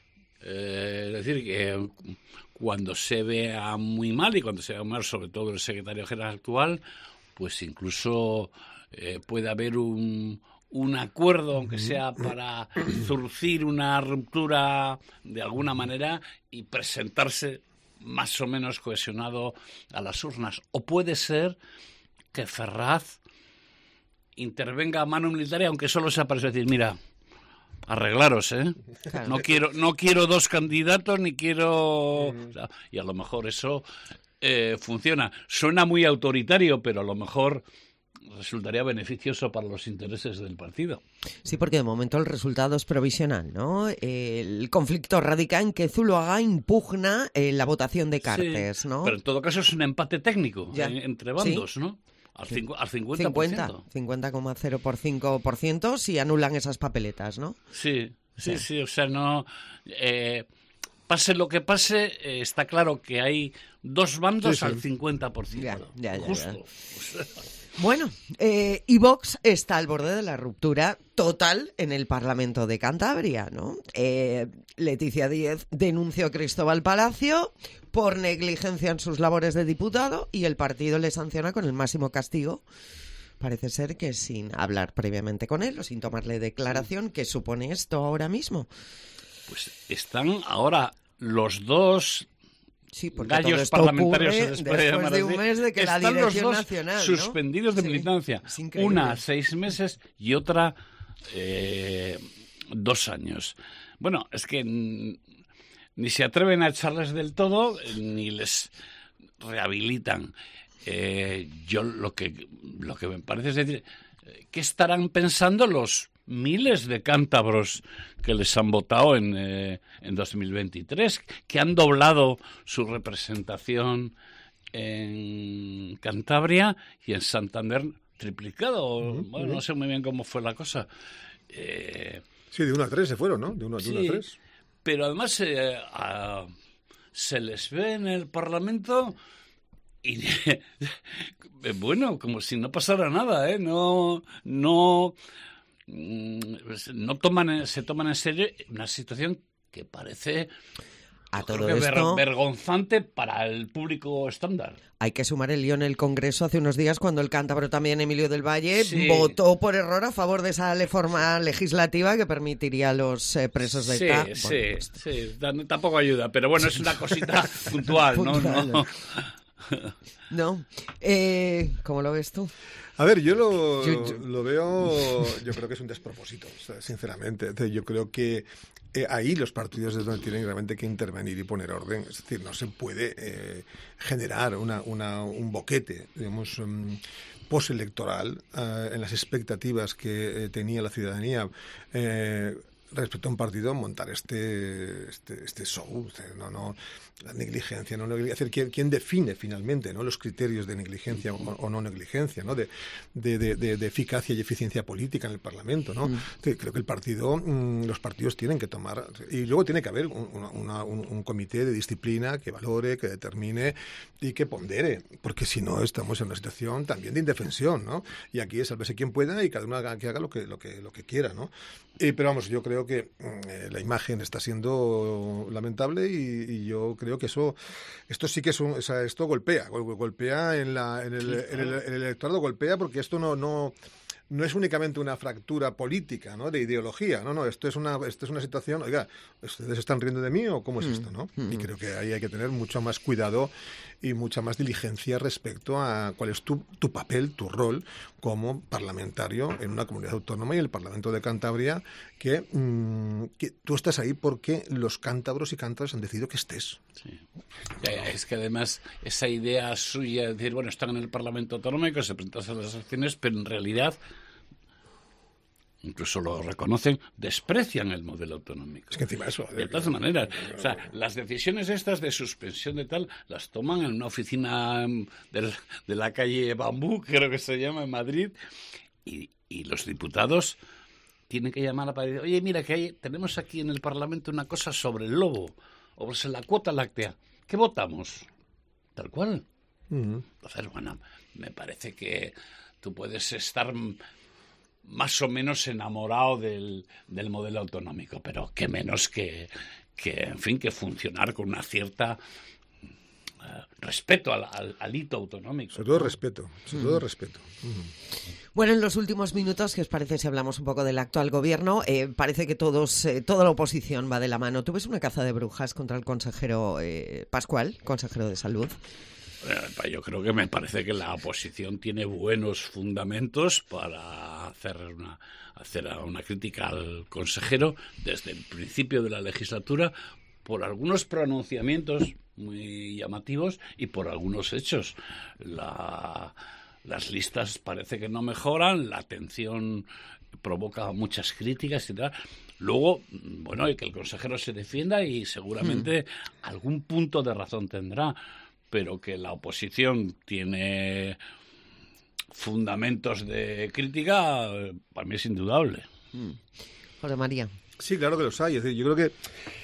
eh, decir, que cuando se vea muy mal, y cuando se vea mal, sobre todo el secretario general actual, pues incluso eh, puede haber un, un acuerdo, aunque sea para zurcir una ruptura de alguna manera y presentarse más o menos cohesionado a las urnas. O puede ser que Ferraz intervenga a mano militar, aunque solo sea para decir, mira, arreglaros, ¿eh? Claro. No quiero, no quiero dos candidatos, ni quiero... O sea, y a lo mejor eso eh, funciona. Suena muy autoritario, pero a lo mejor resultaría beneficioso para los intereses del partido. Sí, porque de momento el resultado es provisional, ¿no? El conflicto radica en que Zuloaga impugna eh, la votación de Cartes, sí, ¿no? Pero en todo caso es un empate técnico eh, entre bandos, ¿sí? ¿No? Al, cincu al cincuenta por ciento. cincuenta coma cero cinco por ciento si anulan esas papeletas, ¿no? Sí, sí, sí, sí, o sea, no... Eh, pase lo que pase, eh, está claro que hay dos bandos sí, sí. al cincuenta por ciento. Ya, ya, ya, justo. Ya. Bueno, eh, y Vox está al borde de la ruptura total en el Parlamento de Cantabria, ¿no? Eh, Leticia Díez denunció a Cristóbal Palacio por negligencia en sus labores de diputado y el partido le sanciona con el máximo castigo. Parece ser que sin hablar previamente con él o sin tomarle declaración. ¿Qué supone esto ahora mismo? Pues están ahora los dos... Sí, gallos parlamentarios después de, de un mes de que la Dirección los dos Nacional, suspendidos, ¿no? de sí, militancia. Una seis meses y otra eh, dos años. Bueno, es que ni se atreven a echarles del todo ni les rehabilitan. Eh, yo lo que lo que me parece es decir, ¿qué estarán pensando los miles de cántabros que les han votado en, eh, en dos mil veintitrés, que han doblado su representación en Cantabria y en Santander triplicado? Uh-huh, bueno, uh-huh. No sé muy bien cómo fue la cosa. Eh, sí, de uno a tres se fueron, ¿no? De uno, de sí, uno a tres. Pero además eh, a, se les ve en el Parlamento y bueno, como si no pasara nada, ¿eh? No, no, no toman, se toman en serio una situación que parece a todo creo que esto ver, vergonzante para el público estándar. Hay que sumar el lío en el Congreso hace unos días cuando el cántabro también, Emilio del Valle, sí. votó por error a favor de esa reforma legislativa que permitiría a los eh, presos de sí, ETA. Sí, bueno, pues... sí, tampoco ayuda, pero bueno, es una cosita puntual, ¿no? puntual. No. No. Eh, ¿Cómo lo ves tú? A ver, yo lo, yo, yo... lo veo, yo creo que es un despropósito, sinceramente. Yo creo que eh, ahí los partidos es donde tienen realmente que intervenir y poner orden. Es decir, no se puede eh, generar una, una, un boquete, digamos, um, postelectoral uh, en las expectativas que eh, tenía la ciudadanía eh, respecto a un partido, montar este este, este show, no, no, la negligencia, no negligencia, ¿quién, quién define finalmente, ¿no?, los criterios de negligencia o, o no negligencia, ¿no?, de, de, de, de eficacia y eficiencia política en el Parlamento, ¿no? Mm. Sí, creo que el partido, mmm, los partidos tienen que tomar, y luego tiene que haber un, una, un, un comité de disciplina que valore, que determine y que pondere, porque si no estamos en una situación también de indefensión, ¿no? Y aquí es sálvese quien pueda y cada uno haga, que haga lo que, lo que, lo que quiera, ¿no? Eh, pero vamos, yo creo que eh, la imagen está siendo lamentable y, y yo creo que eso, esto sí que es un, o sea, esto golpea, golpea en, la, en, el, en, el, en el electorado, golpea porque esto no, no, no es únicamente una fractura política, ¿no?, de ideología, no, no, esto es una, esto es una situación, oiga, ¿ustedes están riendo de mí o cómo es esto, no? Y creo que ahí hay que tener mucho más cuidado y mucha más diligencia respecto a cuál es tu, tu papel, tu rol como parlamentario en una comunidad autónoma y en el Parlamento de Cantabria, que, mmm, que tú estás ahí porque los cántabros y cántabras han decidido que estés. Sí. Es que además esa idea suya de decir, bueno, están en el Parlamento autonómico, se presentan las elecciones, pero en realidad, incluso lo reconocen, desprecian el modelo autonómico. Es que encima eso... De todas maneras, o sea, las decisiones estas de suspensión de tal, las toman en una oficina de, de la calle Bambú, creo que se llama, en Madrid, y, y los diputados tienen que llamar a París. Oye, mira, que hay, tenemos aquí en el Parlamento una cosa sobre el lobo, o sobre la cuota láctea. ¿Qué votamos? Tal cual. Uh-huh. Entonces, bueno, me parece que tú puedes estar más o menos enamorado del, del modelo autonómico, pero qué menos que, que, en fin, que funcionar con una cierta uh, respeto al, al, al hito autonómico. Sobre todo respeto, sobre mm. todo respeto. Mm. Bueno, en los últimos minutos, ¿qué os parece si hablamos un poco del actual gobierno? Eh, parece que todos, eh, toda la oposición va de la mano. ¿Tú ves una caza de brujas contra el consejero eh, Pascual, consejero de Salud? Yo creo que me parece que la oposición tiene buenos fundamentos para hacer una, hacer una crítica al consejero desde el principio de la legislatura por algunos pronunciamientos muy llamativos y por algunos hechos. La, las listas parece que no mejoran, la atención provoca muchas críticas y tal. Luego, bueno, y que el consejero se defienda y seguramente mm. algún punto de razón tendrá, pero que la oposición tiene fundamentos de crítica, para mí es indudable. Mm. José María. Sí, claro que los hay. Es decir, yo creo que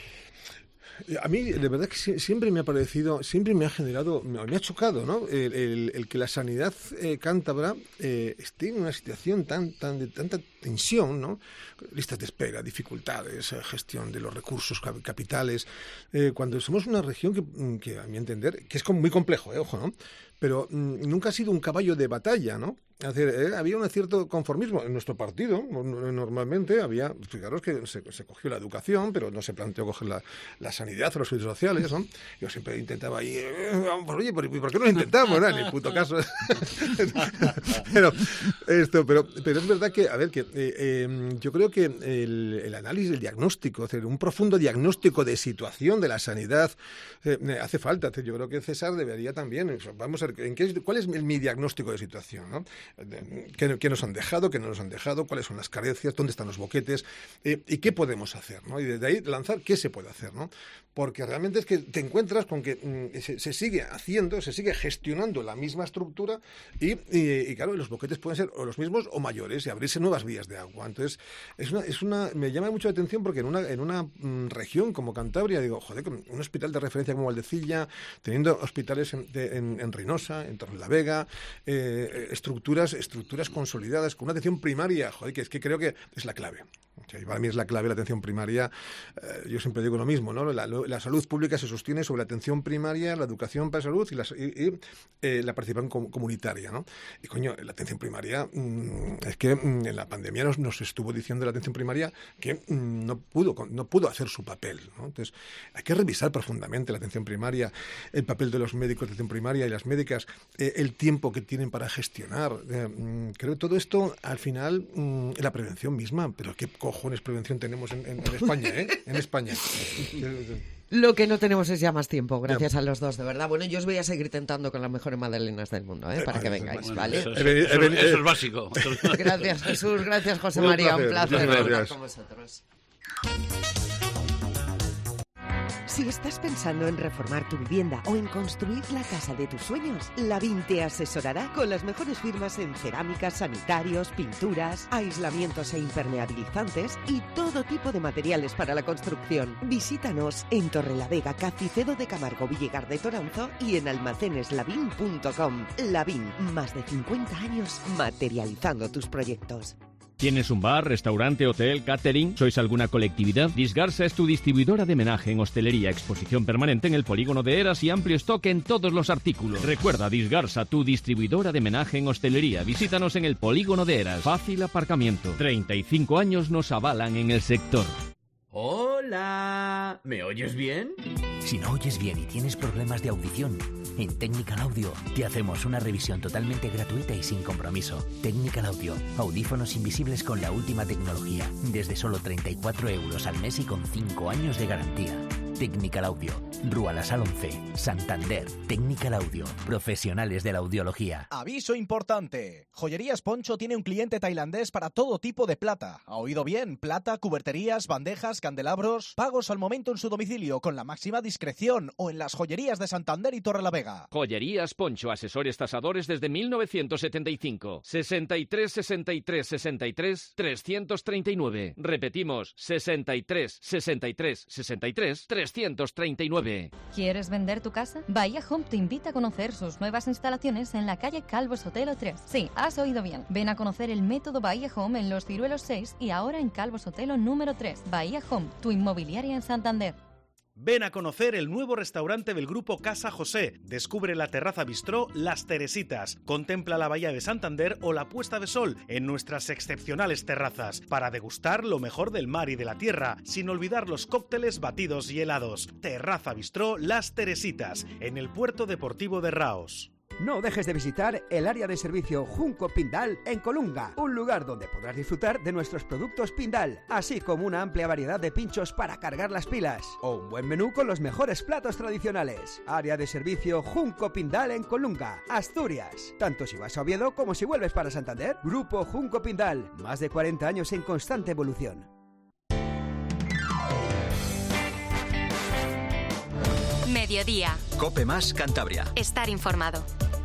a mí, de verdad, que siempre me ha parecido, siempre me ha generado, me ha chocado, ¿no?, el, el, el que la sanidad eh, cántabra eh, esté en una situación tan, tan de tanta tensión, ¿no? Listas de espera, dificultades, eh, gestión de los recursos capitales, eh, cuando somos una región que, que, a mi entender, que es muy complejo, eh, ojo, ¿no?, pero mm, nunca ha sido un caballo de batalla, ¿no? Es decir, eh, había un cierto conformismo en nuestro partido. Normalmente había, fijaros que se, se cogió la educación, pero no se planteó coger la, la sanidad o los servicios sociales, ¿no? Yo siempre intentaba ahí, eh, pues, oye, ¿por, ¿por qué no lo intentamos? ¿No? Ni puto caso. pero, esto, pero, pero es verdad que, a ver, que eh, eh, yo creo que el, el análisis, el diagnóstico, es decir, un profundo diagnóstico de situación de la sanidad eh, hace falta. Es decir, yo creo que César debería también, vamos a ver, ¿en qué, ¿cuál es mi diagnóstico de situación, ¿no? ¿Qué, ¿Qué nos han dejado? ¿Qué no nos han dejado? ¿Cuáles son las carencias? ¿Dónde están los boquetes? Eh, ¿Y qué podemos hacer? ¿No? Y desde ahí lanzar qué se puede hacer, ¿no? Porque realmente es que te encuentras con que mm, se, se sigue haciendo, se sigue gestionando la misma estructura y, y, y claro, los boquetes pueden ser o los mismos o mayores y abrirse nuevas vías de agua. Entonces, es una, es una, me llama mucho la atención porque en una, en una mm, región como Cantabria, digo, joder, un hospital de referencia como Valdecilla, teniendo hospitales en, de, en, en Reynosa, Villanosa, en Torrelavega, eh, estructuras, estructuras consolidadas con una atención primaria, joder, que es que creo que es la clave. O sea, para mí es la clave la atención primaria. Eh, yo siempre digo lo mismo, ¿no? La, la salud pública se sostiene sobre la atención primaria, la educación para salud y la, y, y, eh, la participación com- comunitaria, ¿no? Y coño, la atención primaria, mmm, es que mmm, en la pandemia nos, nos estuvo diciendo la atención primaria que mmm, no pudo no pudo hacer su papel, ¿no? Entonces, hay que revisar profundamente la atención primaria, el papel de los médicos de atención primaria y las médicas, eh, el tiempo que tienen para gestionar. Eh, mmm, creo que todo esto, al final, mmm, es la prevención misma, pero qué cojones prevención tenemos en, en, en España, ¿eh? En España. Lo que no tenemos es ya más tiempo, gracias a los dos, de verdad. Bueno, yo os voy a seguir tentando con las mejores magdalenas del mundo, ¿eh? Para que vengáis, bueno, ¿vale? Eso, eso, eso, eso, eso es básico. Gracias, Jesús, gracias, José Un María, placer, un placer muchas estar con vosotros. Si estás pensando en reformar tu vivienda o en construir la casa de tus sueños, Lavín te asesorará con las mejores firmas en cerámicas, sanitarios, pinturas, aislamientos e impermeabilizantes y todo tipo de materiales para la construcción. Visítanos en Torrelavega, Cacicedo de Camargo, Villegar de Toranzo y en almacenes lavín punto com. Lavín, más de cincuenta años materializando tus proyectos. ¿Tienes un bar, restaurante, hotel, catering? ¿Sois alguna colectividad? Disgarsa es tu distribuidora de menaje en hostelería, exposición permanente en el polígono de Eras y amplio stock en todos los artículos. Recuerda, Disgarsa, tu distribuidora de menaje en hostelería. Visítanos en el polígono de Eras. Fácil aparcamiento. treinta y cinco años nos avalan en el sector. Hola, ¿me oyes bien? Si no oyes bien y tienes problemas de audición, en Technical Audio te hacemos una revisión totalmente gratuita y sin compromiso. Technical Audio, audífonos invisibles con la última tecnología, desde solo treinta y cuatro euros al mes y con cinco años de garantía. Technical Audio, Rua La Sal once, Santander. Technical Audio, profesionales de la audiología. Aviso importante. Joyerías Poncho tiene un cliente tailandés para todo tipo de plata. ¿Ha oído bien? Plata, cuberterías, bandejas, candelabros. Pagos al momento en su domicilio con la máxima discreción o en las joyerías de Santander y Torrelavega. Joyerías Poncho, asesores tasadores desde mil novecientos setenta y cinco. sesenta y tres sesenta y tres sesenta y tres trescientos treinta y nueve. Repetimos, sesenta y tres sesenta y tres sesenta y tres trescientos treinta y nueve. ¿Quieres vender tu casa? Bahía Home te invita a conocer sus nuevas instalaciones en la calle Calvo Sotelo tres. Sí, has oído bien. Ven a conocer el método Bahía Home en Los Ciruelos seis y ahora en Calvo Sotelo número tres. Bahía Home, tu inmobiliaria en Santander. Ven a conocer el nuevo restaurante del grupo Casa José. Descubre la terraza bistró Las Teresitas. Contempla la bahía de Santander o la puesta de sol en nuestras excepcionales terrazas para degustar lo mejor del mar y de la tierra, sin olvidar los cócteles, batidos y helados. Terraza bistró Las Teresitas, en el puerto deportivo de Raos. No dejes de visitar el área de servicio Junco Pindal en Colunga, un lugar donde podrás disfrutar de nuestros productos Pindal, así como una amplia variedad de pinchos para cargar las pilas, o un buen menú con los mejores platos tradicionales. Área de servicio Junco Pindal en Colunga, Asturias. Tanto si vas a Oviedo como si vuelves para Santander. Grupo Junco Pindal, más de cuarenta años en constante evolución. Mediodía. Cope Más Cantabria. Estar informado.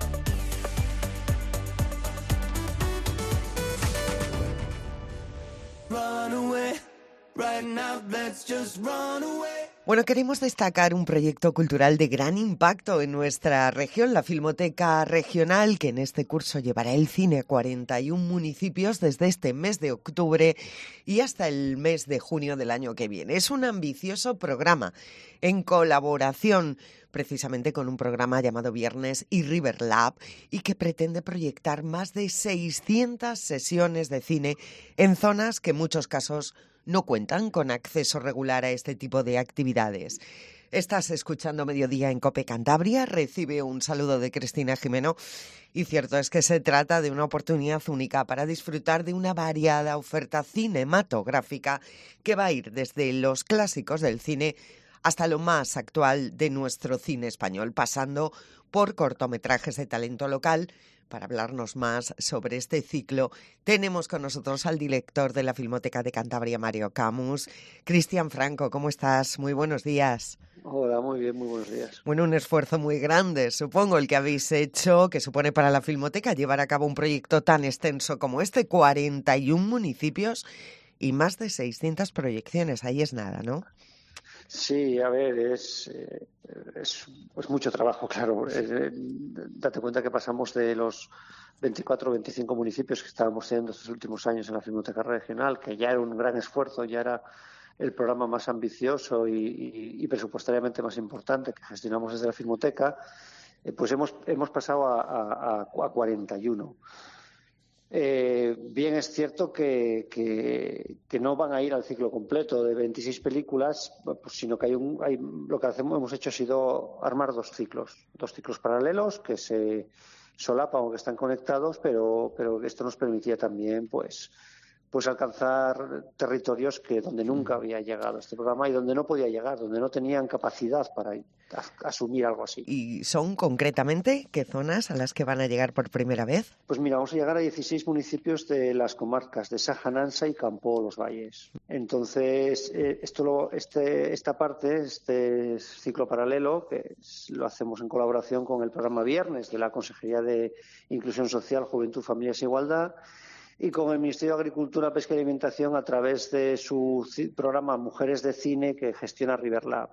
Bueno, queremos destacar un proyecto cultural de gran impacto en nuestra región, la Filmoteca Regional, que en este curso llevará el cine a cuarenta y un municipios desde este mes de octubre y hasta el mes de junio del año que viene. Es un ambicioso programa en colaboración precisamente con un programa llamado Viernes y River Lab y que pretende proyectar más de seiscientas sesiones de cine en zonas que en muchos casos no cuentan con acceso regular a este tipo de actividades. Estás escuchando Mediodía en COPE Cantabria, recibe un saludo de Cristina Jimeno y cierto es que se trata de una oportunidad única para disfrutar de una variada oferta cinematográfica que va a ir desde los clásicos del cine hasta lo más actual de nuestro cine español, pasando por cortometrajes de talento local. Para hablarnos más sobre este ciclo, tenemos con nosotros al director de la Filmoteca de Cantabria, Mario Camus. Cristian Franco, ¿cómo estás? Muy buenos días. Hola, muy bien, muy buenos días. Bueno, un esfuerzo muy grande, supongo, el que habéis hecho, que supone para la Filmoteca llevar a cabo un proyecto tan extenso como este, cuarenta y un municipios y más de seiscientas proyecciones. Ahí es nada, ¿no? Sí, a ver, es, eh, es, es mucho trabajo, claro. Eh, date cuenta que pasamos de los veinticuatro o veinticinco municipios que estábamos teniendo estos últimos años en la Filmoteca Regional, que ya era un gran esfuerzo, ya era el programa más ambicioso y, y, y presupuestariamente más importante que gestionamos desde la Filmoteca, eh, pues hemos, hemos pasado a, a, a cuarenta y uno. Eh, bien es cierto que, que, que no van a ir al ciclo completo de veintiséis películas, pues, sino que hay un, hay, lo que hacemos, hemos hecho ha sido armar dos ciclos, dos ciclos paralelos que se solapan o que están conectados, pero, pero esto nos permitía también pues, pues alcanzar territorios que donde nunca había llegado este programa y donde no podía llegar, donde no tenían capacidad para a, asumir algo así. ¿Y son concretamente qué zonas a las que van a llegar por primera vez? Pues mira, vamos a llegar a dieciséis municipios de las comarcas de Saja, Nansa y Campo Los Valles. Entonces, eh, esto lo, este, esta parte, este ciclo paralelo, que es, lo hacemos en colaboración con el programa Viernes de la Consejería de Inclusión Social, Juventud, Familias e Igualdad, y con el Ministerio de Agricultura, Pesca y Alimentación a través de su programa Mujeres de Cine que gestiona Riverlab.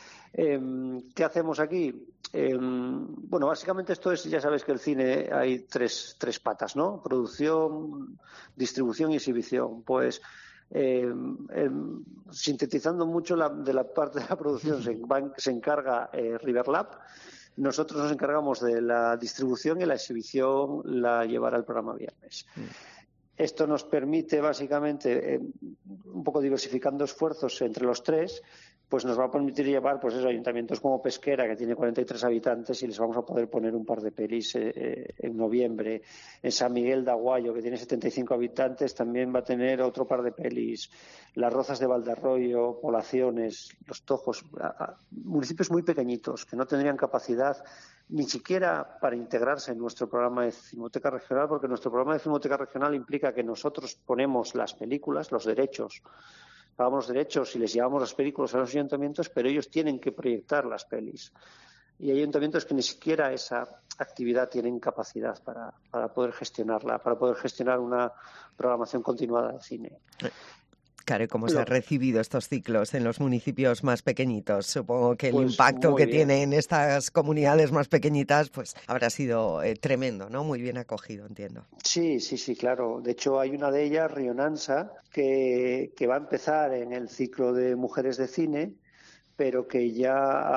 Eh, ¿Qué hacemos aquí? Eh, bueno, básicamente esto es, ya sabes que el cine hay tres, tres patas, ¿no? Producción, distribución y exhibición. Pues eh, eh, sintetizando mucho la, de la parte de la producción se, van, se encarga eh, Riverlab. Nosotros nos encargamos de la distribución y la exhibición la llevará el programa Viernes. Mm. Esto nos permite, básicamente, eh, un poco diversificando esfuerzos entre los tres, pues nos va a permitir llevar pues esos ayuntamientos como Pesquera, que tiene cuarenta y tres habitantes, y les vamos a poder poner un par de pelis eh, eh, en noviembre. En San Miguel de Aguayo, que tiene setenta y cinco habitantes, también va a tener otro par de pelis. Las Rozas de Valdearroyo, Poblaciones, Los Tojos, a, a, municipios muy pequeñitos que no tendrían capacidad ni siquiera para integrarse en nuestro programa de Filmoteca Regional, porque nuestro programa de Filmoteca Regional implica que nosotros ponemos las películas, los derechos, pagamos los derechos y les llevamos las películas a los ayuntamientos, pero ellos tienen que proyectar las pelis. Y hay ayuntamientos que ni siquiera esa actividad tienen capacidad para, para poder gestionarla, para poder gestionar una programación continuada de cine. Claro, ¿cómo se han recibido estos ciclos en los municipios más pequeñitos? Supongo que el pues impacto que bien. tiene en estas comunidades más pequeñitas pues habrá sido eh, tremendo, ¿no? Muy bien acogido, entiendo. Sí, sí, sí, claro. De hecho, hay una de ellas, Río Nansa, que, que va a empezar en el ciclo de Mujeres de Cine, pero que ya,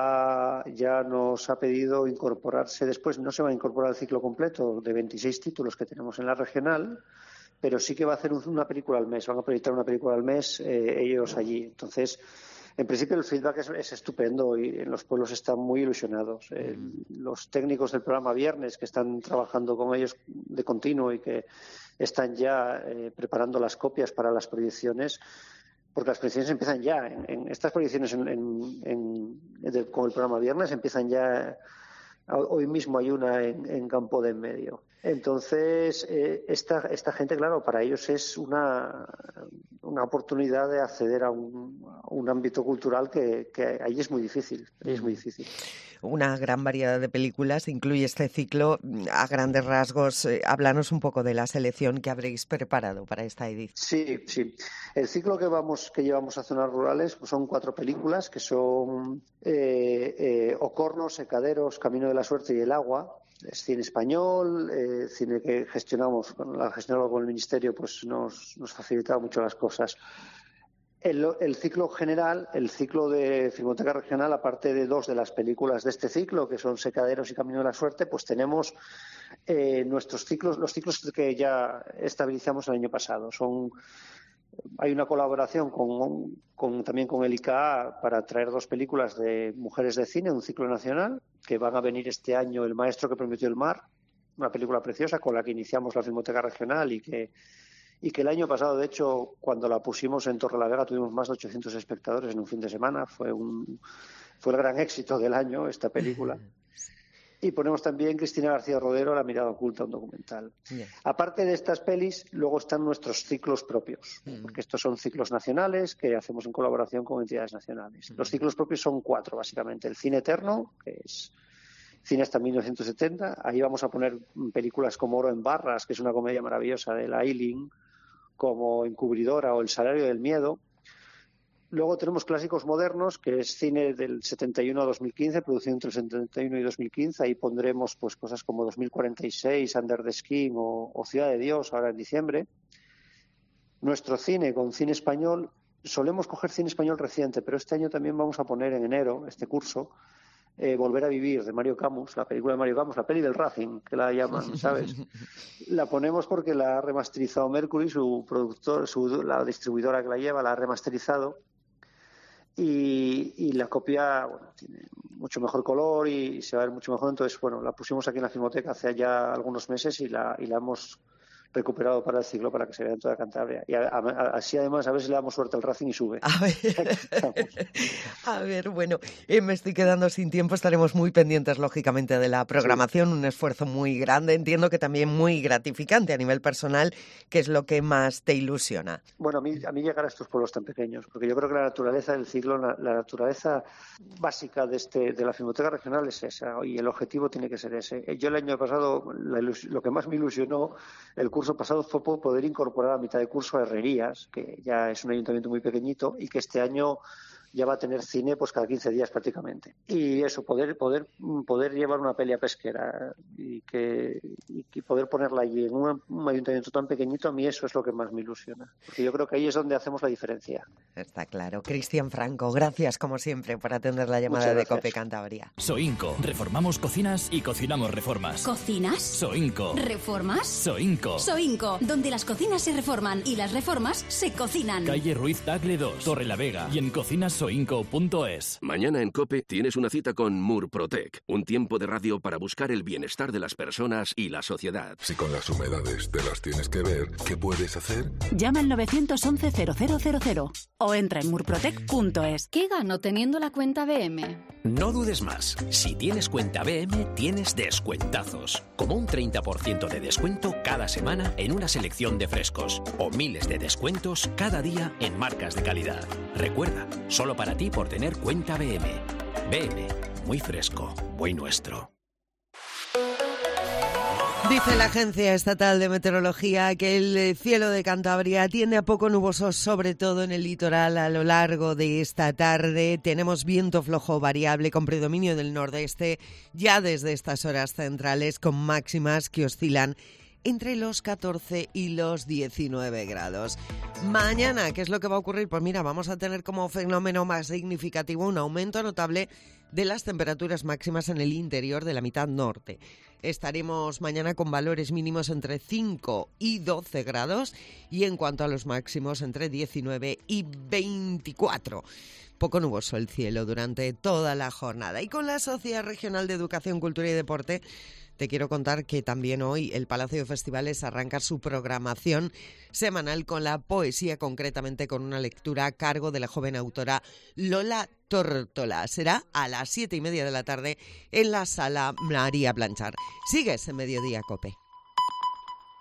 ha, ya nos ha pedido incorporarse después. No se va a incorporar al ciclo completo de veintiséis títulos que tenemos en la regional, pero sí que va a hacer una película al mes, van a proyectar una película al mes eh, ellos allí. Entonces, en principio el feedback es, es estupendo y en los pueblos están muy ilusionados. Eh, los técnicos del programa Viernes, que están trabajando con ellos de continuo y que están ya eh, preparando las copias para las proyecciones, porque las proyecciones empiezan ya. En, en estas proyecciones en, en, en, de, con el programa Viernes empiezan ya. Hoy mismo hay una en, en Campo de Enmedio. Entonces, eh, esta, esta gente, claro, para ellos es una, una oportunidad de acceder a un, a un ámbito cultural que, que ahí es muy difícil, ahí es muy difícil. Una gran variedad de películas incluye este ciclo. A grandes rasgos, eh, háblanos un poco de la selección que habréis preparado para esta edición. Sí, sí. El ciclo que vamos que llevamos a zonas rurales pues son cuatro películas que son eh, eh, Ocorno, Secaderos, Camino de la Suerte y El Agua. Es cine español, eh, cine que gestionamos, bueno, la gestionamos con el Ministerio, pues nos, nos facilitaba mucho las cosas. El, el ciclo general, el ciclo de Filmoteca Regional, aparte de dos de las películas de este ciclo, que son Secaderos y Camino de la Suerte, pues tenemos eh, nuestros ciclos, los ciclos que ya estabilizamos el año pasado. Son Hay una colaboración con, con, también con el I C A para traer dos películas de mujeres de cine, un ciclo nacional, que van a venir este año El Maestro que prometió el mar, una película preciosa con la que iniciamos la Filmoteca Regional y que, y que el año pasado, de hecho, cuando la pusimos en Torrelavega tuvimos más de ochocientos espectadores en un fin de semana. Fue, un, fue el gran éxito del año esta película. Y ponemos también Cristina García Rodero, La mirada oculta, un documental. Bien. Aparte de estas pelis, luego están nuestros ciclos propios, mm. porque estos son ciclos nacionales que hacemos en colaboración con entidades nacionales. Mm. Los ciclos propios son cuatro, básicamente. El cine eterno, que es cine hasta mil novecientos setenta. Ahí vamos a poner películas como Oro en barras, que es una comedia maravillosa de la Eiling, como Encubridora o El salario del miedo. Luego tenemos clásicos modernos, que es cine del setenta y uno a dos mil quince, producido entre el setenta y uno y dos mil quince. Ahí pondremos pues cosas como dos mil cuarenta y seis, Under the Skin o, o Ciudad de Dios, ahora en diciembre. Nuestro cine con cine español, solemos coger cine español reciente, pero este año también vamos a poner en enero, este curso, eh, Volver a vivir, de Mario Camus, la película de Mario Camus, la peli del Racing, que la llaman, ¿sabes? La ponemos porque la ha remasterizado Mercury, su productor, su, la distribuidora que la lleva, la ha remasterizado. Y, y la copia, bueno, tiene mucho mejor color y se va a ver mucho mejor. Entonces, bueno, la pusimos aquí en la Filmoteca hace ya algunos meses y la, y la hemos recuperado para el ciclo para que se vea en toda Cantabria. Y a, a, así además a ver si le damos suerte al Racing y sube. A ver, a ver bueno, eh, me estoy quedando sin tiempo, estaremos muy pendientes lógicamente de la programación, sí. Un esfuerzo muy grande, entiendo que también muy gratificante a nivel personal. ¿Qué es lo que más te ilusiona? Bueno, a mí, a mí llegar a estos pueblos tan pequeños, porque yo creo que la naturaleza del ciclo, la, la naturaleza básica de, este, de la Filmoteca Regional es esa, y el objetivo tiene que ser ese. Yo el año pasado, la ilus- lo que más me ilusionó el curso curso pasado fue poder incorporar a mitad de curso a Herrerías, que ya es un ayuntamiento muy pequeñito y que este año ya va a tener cine pues cada quince días prácticamente. Y eso, poder poder poder llevar una peli a Pesquera y que y poder ponerla allí en un, un ayuntamiento tan pequeñito, a mí eso es lo que más me ilusiona. Porque yo creo que ahí es donde hacemos la diferencia. Está claro. Cristian Franco, gracias como siempre por atender la llamada de COPE Cantabria. Soinco. Reformamos cocinas y cocinamos reformas. ¿Cocinas? Soinco. ¿Reformas? Soinco. Soinco, donde las cocinas se reforman y las reformas se cocinan. Calle Ruiz Tagle dos, Torre la Vega y en cocinas soinco punto es. Mañana en COPE tienes una cita con Murprotec, un tiempo de radio para buscar el bienestar de las personas y la sociedad. Si con las humedades te las tienes que ver, ¿qué puedes hacer? Llama al nueve once cero cero cero cero o entra en murprotec punto es. ¿Qué gano teniendo la cuenta B M? No dudes más. Si tienes cuenta B M, tienes descuentazos. Como un treinta por ciento de descuento cada semana en una selección de frescos. O miles de descuentos cada día en marcas de calidad. Recuerda, solo para ti por tener cuenta B M. B M, muy fresco, muy nuestro. Dice la Agencia Estatal de Meteorología que el cielo de Cantabria tiende a poco nuboso, sobre todo en el litoral a lo largo de esta tarde. Tenemos viento flojo variable con predominio del nordeste ya desde estas horas centrales, con máximas que oscilan entre los catorce y los diecinueve grados. Mañana, ¿qué es lo que va a ocurrir? Pues mira, vamos a tener como fenómeno más significativo un aumento notable de las temperaturas máximas en el interior de la mitad norte. Estaremos mañana con valores mínimos entre cinco y doce grados y en cuanto a los máximos entre diecinueve y veinticuatro. Poco nuboso el cielo durante toda la jornada. Y con la Sociedad Regional de Educación, Cultura y Deporte te quiero contar que también hoy el Palacio de Festivales arranca su programación semanal con la poesía, concretamente con una lectura a cargo de la joven autora Lola Tórtola. Será a las siete y media de la tarde en la Sala María Blanchard. Sigues en Mediodía COPE.